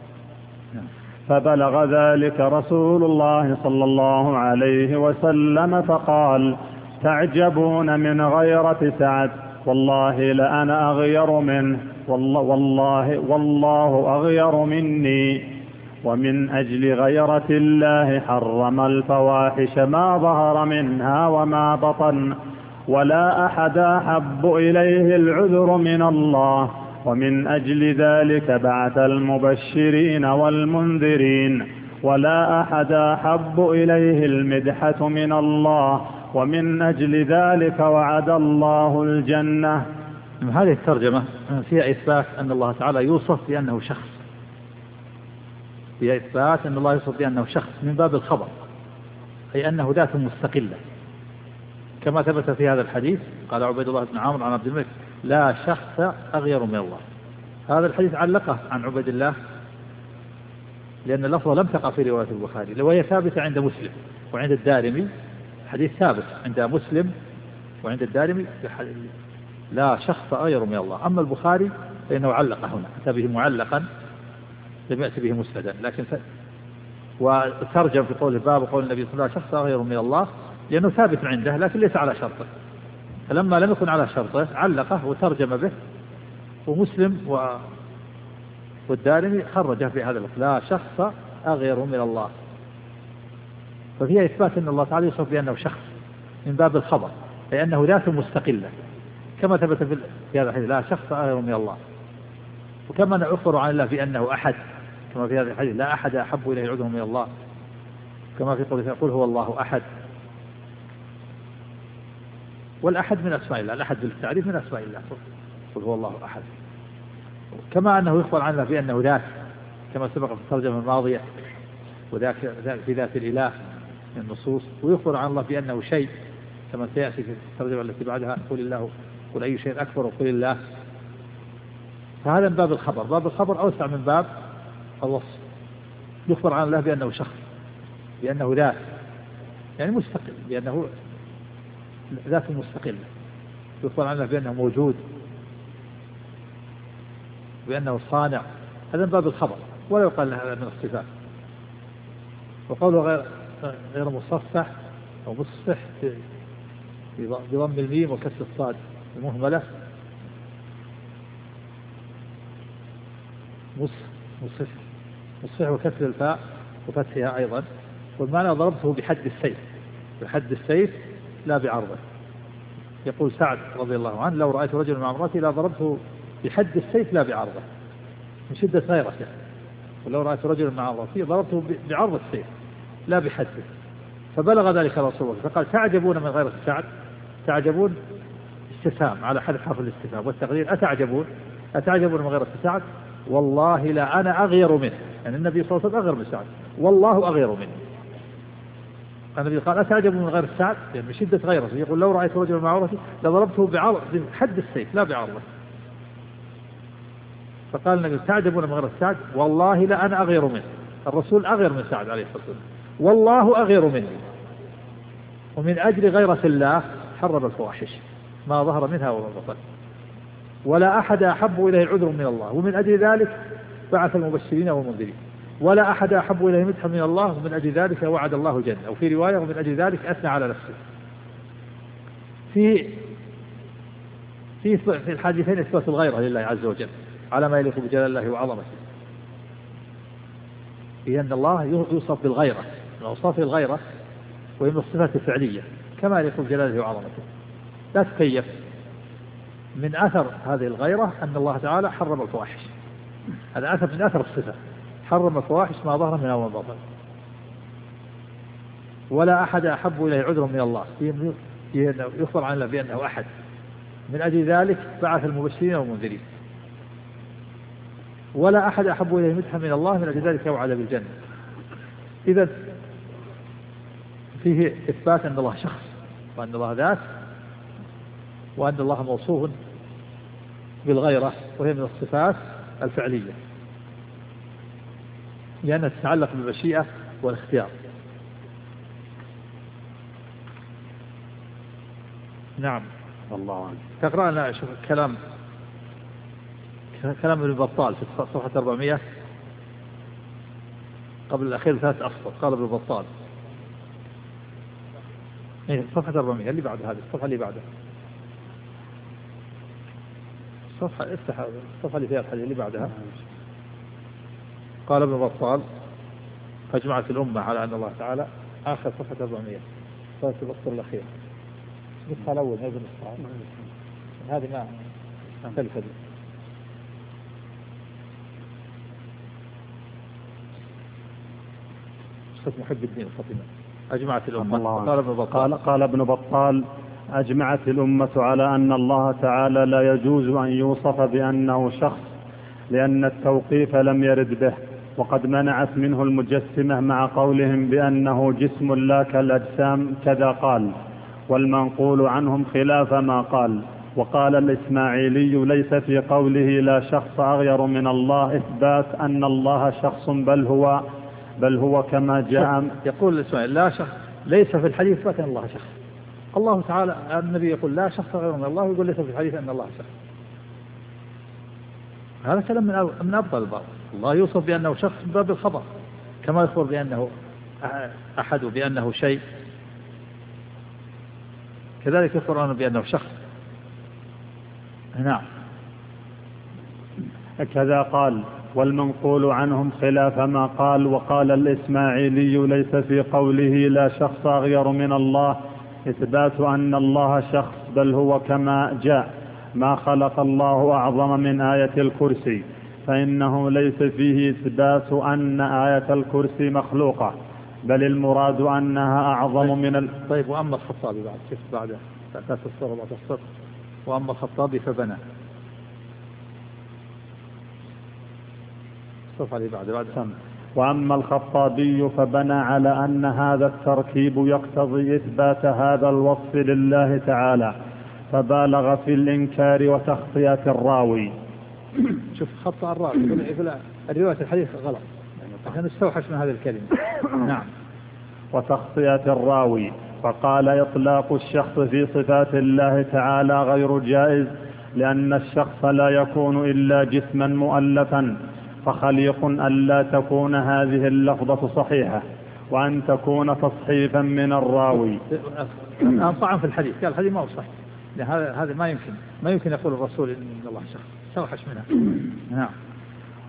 فبلغ ذلك رسول الله صلى الله عليه وسلم فقال تعجبون من غيرة سعد والله لأنا أغير منه والله, والله, والله أغير مني. ومن أجل غيرة الله حرم الفواحش ما ظهر منها وما بطن ولا أحد أحب إليه العذر من الله. ومن أجل ذلك بعث المبشرين والمنذرين ولا أحد أحب إليه المدحة من الله. ومن أجل ذلك وعد الله الجنة. هذه الترجمة فيها إثبات أن الله تعالى يوصف بأنه شخص فيها إثبات أن الله يوصف بأنه شخص من باب الخبر أي أنه ذات مستقلة كما ثبت في هذا الحديث. قال عبيد الله بن عمرو عن عبد الملك لا شخص أغير من الله. هذا الحديث علقه عن عبيد الله لأن اللفظة لم تقع في رواية البخاري وهي ثابتة عند مسلم وعند الدارمي. حديث ثابت عند مسلم وعند الدارمي لا شخص أغير من الله. أما البخاري فإنه علق هنا أتى به معلقا لم يأتي به مسندا لكن ف... وترجم في قول الباب قول النبي صلى الله عليه وسلم شخص أغير من الله لأنه ثابت عنده لكن ليس على شرطه. فلما لم يكن على شرطه علقه وترجم به. ومسلم و... والدارمي خرجه في هذا اللفظ لا شخص أغير من الله. ففيها إثبات أن الله تعالى يوصف بأنه شخص من باب الخبر أي أنه ذات مستقلة كما ثبت في هذا الحديث لا شخص أغير من الله. وكما نعبر عن الله بأنه أحد كما في هذا الحديث لا أحد أحب إليه عذر من الله كما في قوله يقول هو الله أحد. والأحد من أسماء الله الأحد بالتعريف من أسماء الله قل هو الله أحد. كما أنه يخبر عن الله بأنه ذات كما سبق في الترجمة الماضية وذاك في ذات الإله من النصوص. ويخبر عن الله بأنه شيء كما سيأتي في الترجمة التي بعدها قل الله قل أي شيء أكبر وقل الله. فهذا من باب الخبر. باب الخبر أوسع من باب الوصف. يخبر عن الله بأنه شخص بأنه ذات يعني مستقل بأنه ذات مستقلة. يخبر عن الله بأنه موجود بأنه صانع. هذا من باب الخبر ولا يقال هذا من الصفات. وقوله غير غير مصفح أو مصفح بضم الميم وكسر الصاد المهملة مصفح مصفح وكسر الفاء وفتحها أيضا والمعنى ضربته بحد السيف، بحد السيف لا بعرضه. يقول سعد رضي الله عنه لو رأيت رجل مع امرأتي لا ضربته بحد السيف لا بعرضه، من شدة غيرته. ولو رأيت رجل مع امرأتي ضربته بعرض السيف لا بحده. فبلغ ذلك رسول الله فقال تعجبون من غيرة سعد؟ تعجبون استفهام على حد حرف الاستفهام والتقدير، أتعجبون أتعجبون من غيرة سعد؟ والله لا أنا أغير منه، يعني النبي صلى الله عليه وسلم أغير من سعد، والله أغير منه. النبي قال أتعجبون من غير سعد؟ يعني من شدة غيرته. يقول لو رأيت رجلا مع امرأتي لضربته بعرض بحد السيف لا بعرضه. فقال النبي تعجبون من غير سعد؟ والله لا أنا أغير منه. الرسول أغير من سعد عليه الصلاة والسلام، والله أغير منه. ومن أجل غيرة الله حرم الفواحش ما ظهر منها وما بطن، ولا أحد أحب إليه عذر من الله، ومن أجل ذلك بعث المبشرين والمنذرين. ولا أحد أحب إليه مدحا من الله، ومن أجل ذلك وعد الله الجنة. وفي رواية ومن أجل ذلك أثنى على نفسه. في في في الحديثين إثبات الغيرة لله عز وجل على ما يليق بجلال الله وعظمته، لأن الله يوصف بالغيرة من أوصاف الغيرة، وهي من الصفات الفعلية كما يليق بجلاله وعظمته لا تكيف. من أثر هذه الغيرة أن الله تعالى حرم الفواحش، هذا أثر من أثر الصفة، حرم الفواحش ما ظهر منها وما بطن. ولا أحد أحب إليه عذر من الله، يخبر عن الله بأنه أحد، من أجل ذلك بعث المبشرين والمنذرين. ولا أحد أحب إليه مدحا من الله، من أجل ذلك وعد بالجنة. إذا فيه إثبات أن الله شخص، وأن الله ذات، وأن الله موصوف بالغيرة، وهي من الصفات الفعلية لأنها تتعلق بالمشيئة والاختيار. نعم الله عنه. تقرأ لنا شوف كلام كلام ابن بطال في صفحة أربعمائة قبل الأخير ثلاث أسطر. قال ابن بطال إيه صفحة أربعمائة اللي بعد هذه الصفحة اللي بعدها، الصفحة افتح الصفحة اللي فيها الحديث اللي بعدها. قال ابن بطال فاجمعت الأمة على أن الله تعالى آخر صفحة أربعمائة صفحة الأسطر الأخير نسخة الأول هذه النسخة هذه ما تلفت. محب الدين الفاطمة أجمعت الأمة. قال ابن بطال قال ابن بطال أجمعت الأمة على أن الله تعالى لا يجوز أن يوصف بأنه شخص، لأن التوقيف لم يرد به، وقد منعت منه المجسمة مع قولهم بأنه جسم لا كالأجسام كذا قال، والمنقول عنهم خلاف ما قال. وقال الإسماعيلي ليس في قوله لا شخص أغير من الله إثبات أن الله شخص، بل هو بل هو كما جاء. يقول الإسماعيلي لا شخص، ليس في الحديث إثبات أن الله شخص. الله تعالى النبي يقول لا شخص غير من الله، ويقول ليس في الحديث أن الله شخص. هذا كلام من من أبطل الباطل. الله يوصف بأنه شخص من باب الخبر، كما يخبر بأنه أحد بأنه شيء، كذلك القرآن بأنه شخص. نعم كذا قال، والمنقول عنهم خلاف ما قال. وقال الإسماعيلي ليس في قوله لا شخص أغير من الله إثبات أن الله شخص، بل هو كما جاء ما خلق الله أعظم من آية الكرسي، فإنه ليس فيه إثبات أن آية الكرسي مخلوقة، بل المراد أنها أعظم من ال... طيب وأما الخطابي بعد كيف بعده لا تفسر ولا تفسر. وأما الخطابي فبنى صف عليه بعد بعد سمع. وأما الخطابي فبنى على أن هذا التركيب يقتضي إثبات هذا الوصف لله تعالى، فبالغ في الإنكار وتخطئة الراوي. شوف خطأ الراوي يقول الرواية الحديث غلط عشان استوحش من هذه الكلمة. نعم وتخطئة الراوي. فقال إطلاق الشخص في صفات الله تعالى غير جائز، لأن الشخص لا يكون إلا جسما مؤلفا، فخليق أن لا تكون هذه اللفظة صحيحة، وأن تكون تصحيفا من الراوي. طعن في الحديث قال الحديث ما هو صحيح، هذا هذا ما يمكن ما يمكن يقول الرسول إن الله شخص، استوحش منها. نعم.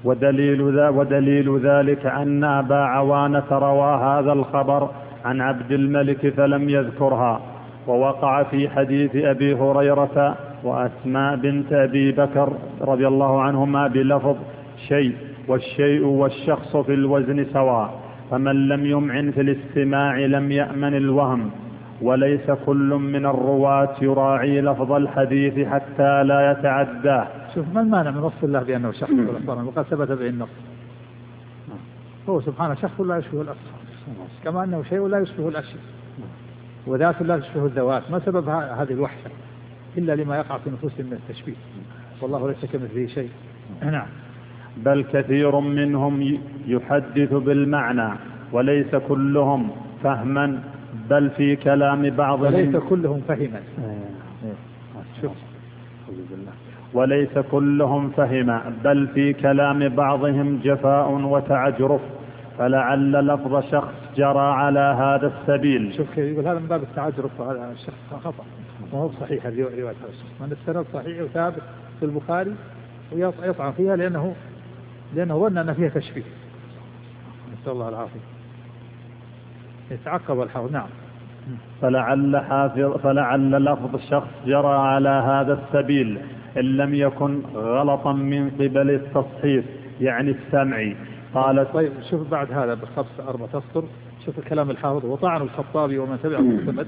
ودليل, ذا ودليل ذلك أن أبا عوانة روى هذا الخبر عن عبد الملك فلم يذكرها، ووقع في حديث أبي هريرة وأسماء بنت أبي بكر رضي الله عنهما بلفظ شيء، والشيء والشخص في الوزن سواء، فمن لم يمعن في الاستماع لم يأمن الوهم. وليس كل من الرواة يراعي لفظ الحديث حتى لا يتعداه. شوف ما المانع من وصف الله بأنه شخص ولا صنم، وقد ثبت به النص. هو سبحانه شخص لا يشبه الأصنام، كما أنه شيء لا يشبه الأشياء، وذات لا تشبه الذوات. ما سبب هذه الوحشة إلا لما يقع في نفوسهم من التشبيه، والله ليس كمثله شيء. نعم. بل كثير منهم يحدث بالمعنى وليس كلهم فهما، بل في كلام بعضهم وليس كلهم فهما. شوف. وليس كلهم فهما بل في كلام بعضهم جفاء وتعجرف، فلعل لفظ شخص جرى على هذا السبيل. شوف كيف يقول هذا من باب التعجرف، وهذا الشخص خطأ، وهو صحيح رواية هذا الشخص، من السند صحيح وثابت في البخاري، ويطعن فيها لأنه لأنه ظن أن فيها تشبيه. نسأل الله العافية. يتعقب الحافظ. نعم. فلعل, حافظ فلعل لفظ شخص جرى على هذا السبيل إن لم يكن غلطا من قبل التصحيف يعني السمعي. قال طيب شوف بعد هذا بخمس أربع تسطر، شوف الكلام الحافظ: وطعن الخطابي ومن تبعه معتمد.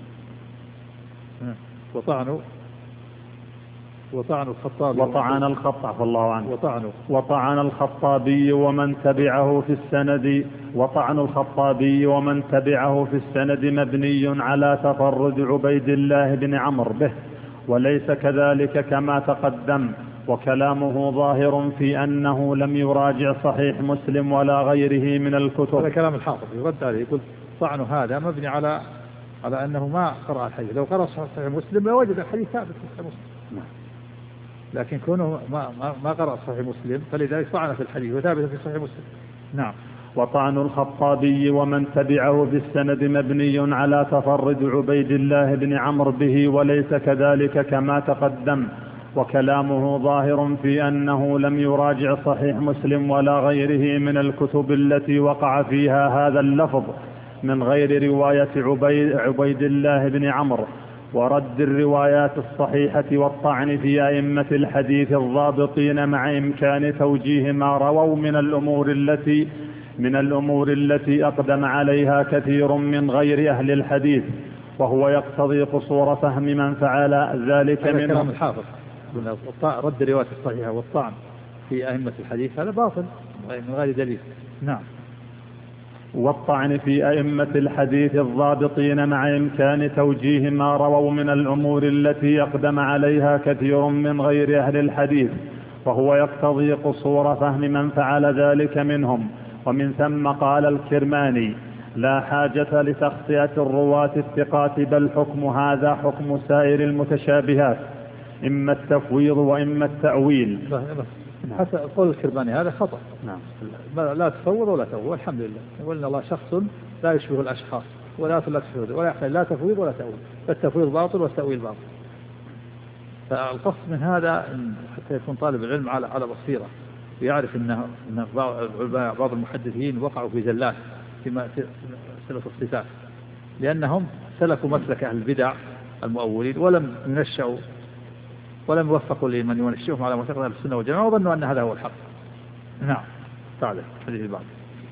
وطعنوا وطعن الخطابي وطعن الخطاب الله عنه وطعنوا وطعن الخطابي ومن تبعه في السند وطعن الخطابي ومن تبعه في السند مبني على تفرد عبيد الله بن عمرو به، وليس كذلك كما تقدم، وكلامه ظاهر في أنه لم يراجع صحيح مسلم ولا غيره من الكتب. هذا كلام الحافظ يرد عليه، يقول طعن هذا مبني على على أنه ما قرأ الحديث، لو قرأ صحيح مسلم لوجد الحديث ثابت في صحيح مسلم، لكن كونه ما ما قرأ صحيح مسلم فلذلك طعن في الحديث وثابت في صحيح مسلم. نعم. وطعن الخطابي ومن تبعه بالسند مبني على تفرد عبيد الله بن عمرو به، وليس كذلك كما تقدم، وكلامه ظاهر في أنه لم يراجع صحيح مسلم ولا غيره من الكتب التي وقع فيها هذا اللفظ من غير رواية عبيد, عبيد الله بن عمرو، ورد الروايات الصحيحة والطعن في أئمة الحديث الضابطين مع إمكان توجيه ما رووا من الأمور التي من الأمور التي أقدم عليها كثير من غير أهل الحديث، وهو يقتضي قصور فهم من فعل ذلك منهم. كلام الحافظ رد الروايات الصحيحة والطعن في أئمة الحديث هذا باطل من غير دليل. نعم. والطعن في أئمة الحديث الضابطين مع إمكان توجيه ما رووا من الأمور التي يقدم عليها كثير من غير أهل الحديث، وهو يقتضي قصور فهم من فعل ذلك منهم. ومن ثم قال الكرماني: لا حاجة لتخطئة الرواة الثقات، بل حكم هذا حكم سائر المتشابهات، إما التفويض وإما التأويل. حتى قول الكرماني هذا خطأ. نعم. لا تفوض ولا تأويل، والحمد لله. قلنا الله شخص لا يشبه الأشخاص، ولا لا تفوض ولا يحتاج لا تفويض ولا تأويل، فالتفويض باطل والتأويل باطل. فالقصد من هذا حتى يكون طالب العلم على على بصيرة، ويعرف أن أن بعض المحدثين وقعوا في زلات فيما في مسألة الصفات، لأنهم سلكوا مسلك أهل البدع المؤولين ولم ينشأوا ولم يوفقوا لمن ينشئهم على معتقد أهل السنة والجماعة، وظنوا أن هذا هو الحق. نعم. تعالى حديث البعض.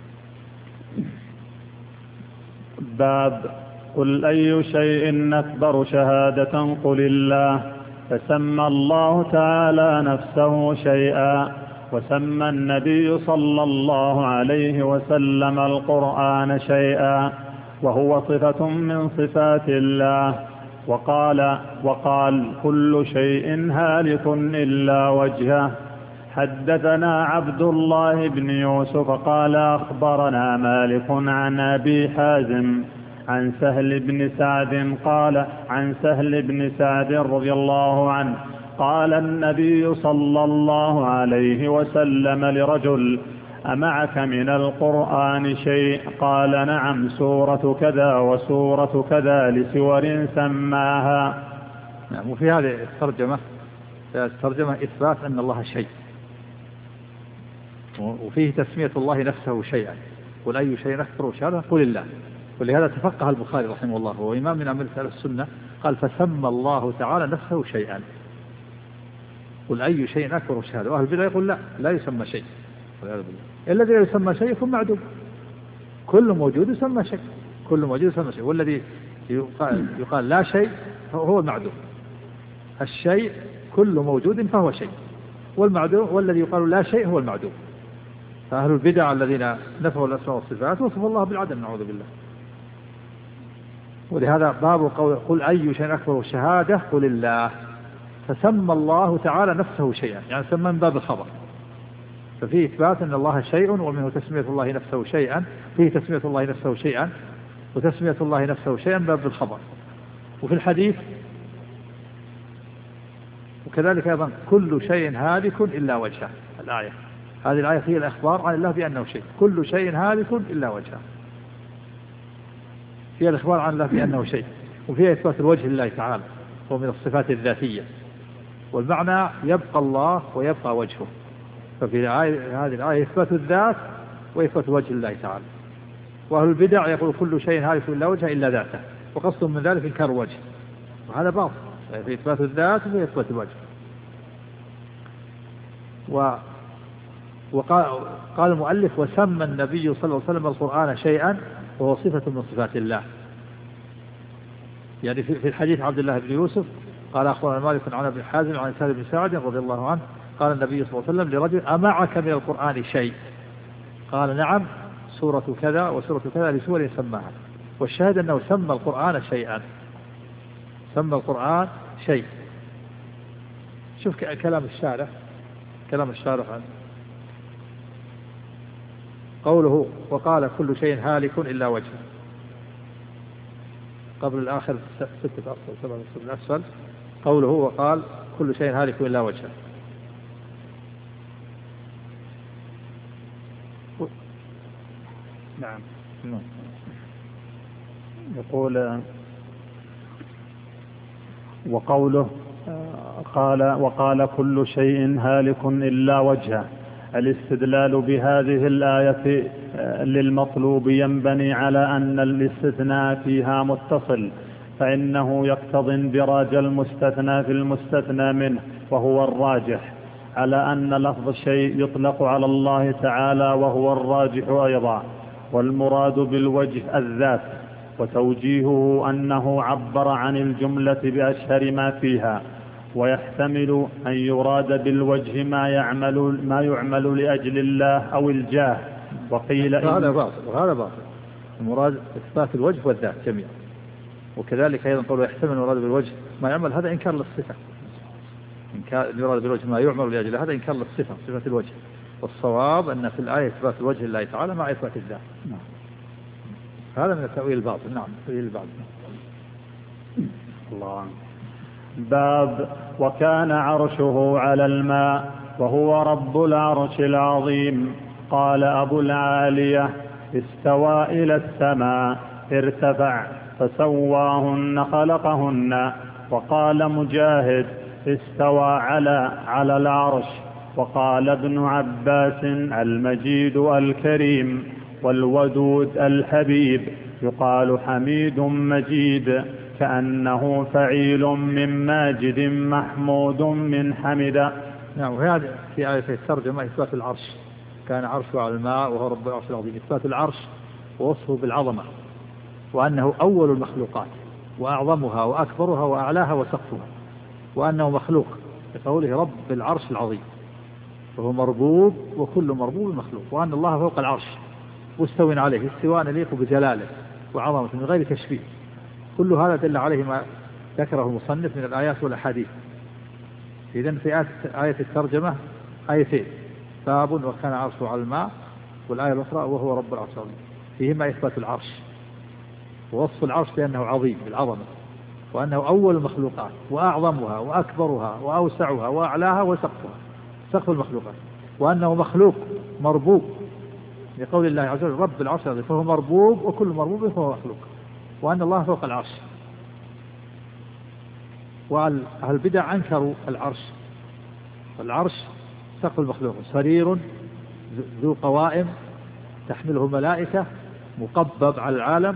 باب قل أي شيء أكبر شهادة قل الله، فسمى الله تعالى نفسه شيئا، وسمى النبي صلى الله عليه وسلم القرآن شيئا، وهو صفة من صفات الله. وقال وقال كل شيء هالك إلا وجهه. حدثنا عبد الله بن يوسف قال أخبرنا مالك عن أبي حازم عن سهل بن سعد قال عن سهل بن سعد رضي الله عنه قال النبي صلى الله عليه وسلم لرجل: أمعك من القرآن شيء؟ قال: نعم، سورة كذا وسورة كذا لسور سماها. نعم. وفي هذه الترجمة الترجمة إثبات أن الله شيء، وفيه تسمية الله نفسه شيئا، قل أي شيء أكبر شهادة قل الله. ولهذا تفقه البخاري رحمه الله وهو إمام من أئمة أهل السنة قال فسمى الله تعالى نفسه شيئا، قل أي شيء أكبر شهادة. وأهل البدع يقول لا لا يسمى شيء، الذي لا يسمى شيء يكون معدوم، كل موجود يسمى شيء، كل موجود يسمى شيء، والذي يقال, يقال لا شيء هو المعدوم. الشيء كل موجود فهو شيء، والمعدوم والذي يقال لا شيء هو المعدوم. فأهل البدع الذين نفوا الأسماء والصفات وصفوا الله بالعدم نعوذ بالله. ولهذا باب قول قل أي شيء أكبر شهادة قل الله، فسمى الله تعالى نفسه شيئا، يعني سمى من باب الخبر، ففيه إثبات أن الله شيء، ومنه تسمية الله نفسه شيئا، فيه تسمية الله نفسه شيئا وتسمية الله نفسه شيئا باب الخبر. وفي الحديث وكذلك أيضا كل شيء هالك إلا وجهه، الآية هذه الآية هي الإخبار عن الله بأنه شيء، كل شيء هالك إلا وجهه، فيها الإخبار عن الله بأنه شيء، وفيها إثبات الوجه لله تعالى ومن الصفات الذاتية، والمعنى يبقى الله ويبقى وجهه. ففي هذه الآية إثبات الذات وإثبات وجه الله تعالى. وأهل البدع يقول كل شيء هالك إلا وجهه إلا ذاته، وقصدهم من ذلك إنكار وجه، وهذا باطل، في إثبات الذات وفي إثبات الوجه. و وقال قال المؤلف وسمى النبي صلى الله عليه وسلم القرآن شيئا وهو صفة من صفات الله. يعني في الحديث عبد الله بن يوسف قال أخبرنا مالك عن ابن حازم عن سهل بن سعد رضي الله عنه قال النبي صلى الله عليه وسلم لرجل أمعك من القرآن شيء؟ قال نعم، سورة كذا وسورة كذا لسور سماها. والشاهد أنه سمى القرآن شيئا، سمى القرآن شيء. شوف كلام الشارح، كلام الشارح عنه قوله وقال كل شيء هالك إلا وجهه، قبل الآخر ستة أسفل سبعة أسفل أسفل قوله وقال كل شيء هالك إلا وجهه. نعم. يقول وقوله قال وقال كل شيء هالك إلا وجهه، الاستدلال بهذه الآية للمطلوب ينبني على أن الاستثناء فيها متصل، فإنه يقتضي اندراج المستثنى في المستثنى منه، وهو الراجح، على أن لفظ الشيء يطلق على الله تعالى وهو الراجح أيضا. والمراد بالوجه الذات، وتوجيهه أنه عبر عن الجملة بأشهر ما فيها، ويحتمل أن يراد بالوجه ما يعمل ما يعمل لأجل الله أو الجاه. وقيل هذا باطل وهذا باطل، المراد إثبات الوجه والذات جميعا. وكذلك أيضا قوله يحتمل أن يراد بالوجه ما يعمل، هذا إنكار للصفة، إنكار يراد بالوجه ما يعمل لأجل هذا إنكار للصفة، صفة الوجه. والصواب أن في الآية إثبات الوجه لله تعالى مع إثبات الذات. نعم. هذا من التأويل الباطل. نعم التأويل الباطل. الله. باب وكان عرشه على الماء وهو رب العرش العظيم. قال أبو العالية استوى إلى السماء ارتفع فسواهن خلقهن. وقال مجاهد استوى على على العرش. وقال ابن عباس المجيد الكريم والودود الحبيب، يقال حميد مجيد كأنه فعيل من ماجد محمود من حمد. نعم. وهذا في آية الترجمة إثبات العرش، كان عرشه على الماء وهو رب العرش العظيم، إثبات العرش ووصفه بالعظمة، وأنه أول المخلوقات وأعظمها وأكبرها وأعلاها وسقفها، وأنه مخلوق بقوله رب العرش العظيم، وهو مربوب وكل مربوب مخلوق، وأن الله فوق العرش مستوٍ عليه استواء يليق بجلاله وعظمة من غير تشبيه. كل هذا دل عليه ما ذكره المصنف من الآيات والأحاديث. إذن في آية الترجمة آيتين، باب وكان عرشه على الماء، والآية الأخرى وهو رب العرش العظيم، فيهما إثبات العرش ووصف العرش بأنه عظيم بالعظمة، وأنه أول المخلوقات وأعظمها وأكبرها وأوسعها وأعلاها وسقفها، سقف المخلوقات، وأنه مخلوق مربوب لقول الله عز وجل رب العرش العظيم، فهو مربوب وكل مربوب فهو مخلوق، وأن الله فوق العرش. وأهل البدع أنكروا العرش، العرش سقف المخلوق، سرير ذو قوائم تحمله ملائكة مقبب على العالم،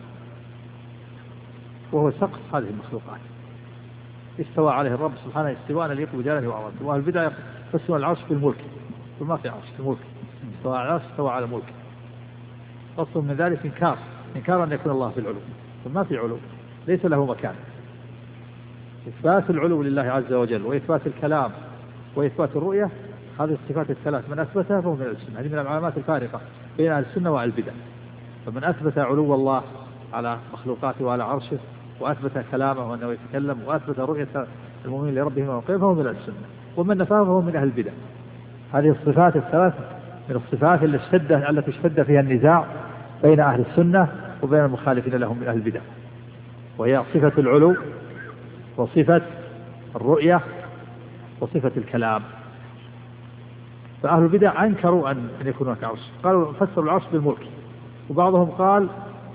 وهو سقف هذه المخلوقات. استوى عليه الرب سبحانه استواء يليق بجلاله وعظمته. وأهل البدع يقسمون العرش بالملك، وما في عرش في الملك، استوى على العرش استوى على ملك. أصل من ذلك إنكار إنكار أن يكون الله في العلو، فما في علو، ليس له مكان. إثبات العلو لله عز وجل وإثبات الكلام وإثبات الرؤية، هذه الصفات الثلاث من أثبتها فهو من السنة. هذه من العلامات الفارقة بين أهل السنة وأهل البدع. فمن أثبت علو الله على مخلوقاته وعلى عرشه، وأثبت كلامه وأنه يتكلم، وأثبت رؤية المؤمنين لربهم وقيل، فهو من السنة. ومن نفاه فهو من أهل البدع. هذه الصفات الثلاث من الصفات اللي اشتد التي اشتد فيها النزاع بين أهل السنة وبين المخالفين لهم من أهل البدع، وهي صفة العلو وصفة الرؤية وصفة الكلام. فأهل البدع أنكروا أن يكون هناك عرش، قالوا فسروا العرش بالملك، وبعضهم قال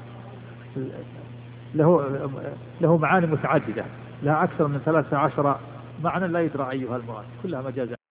له له معاني متعددة، لها أكثر من ثلاثة عشر معنى لا يدرى أيها المراد، كلها مجازات.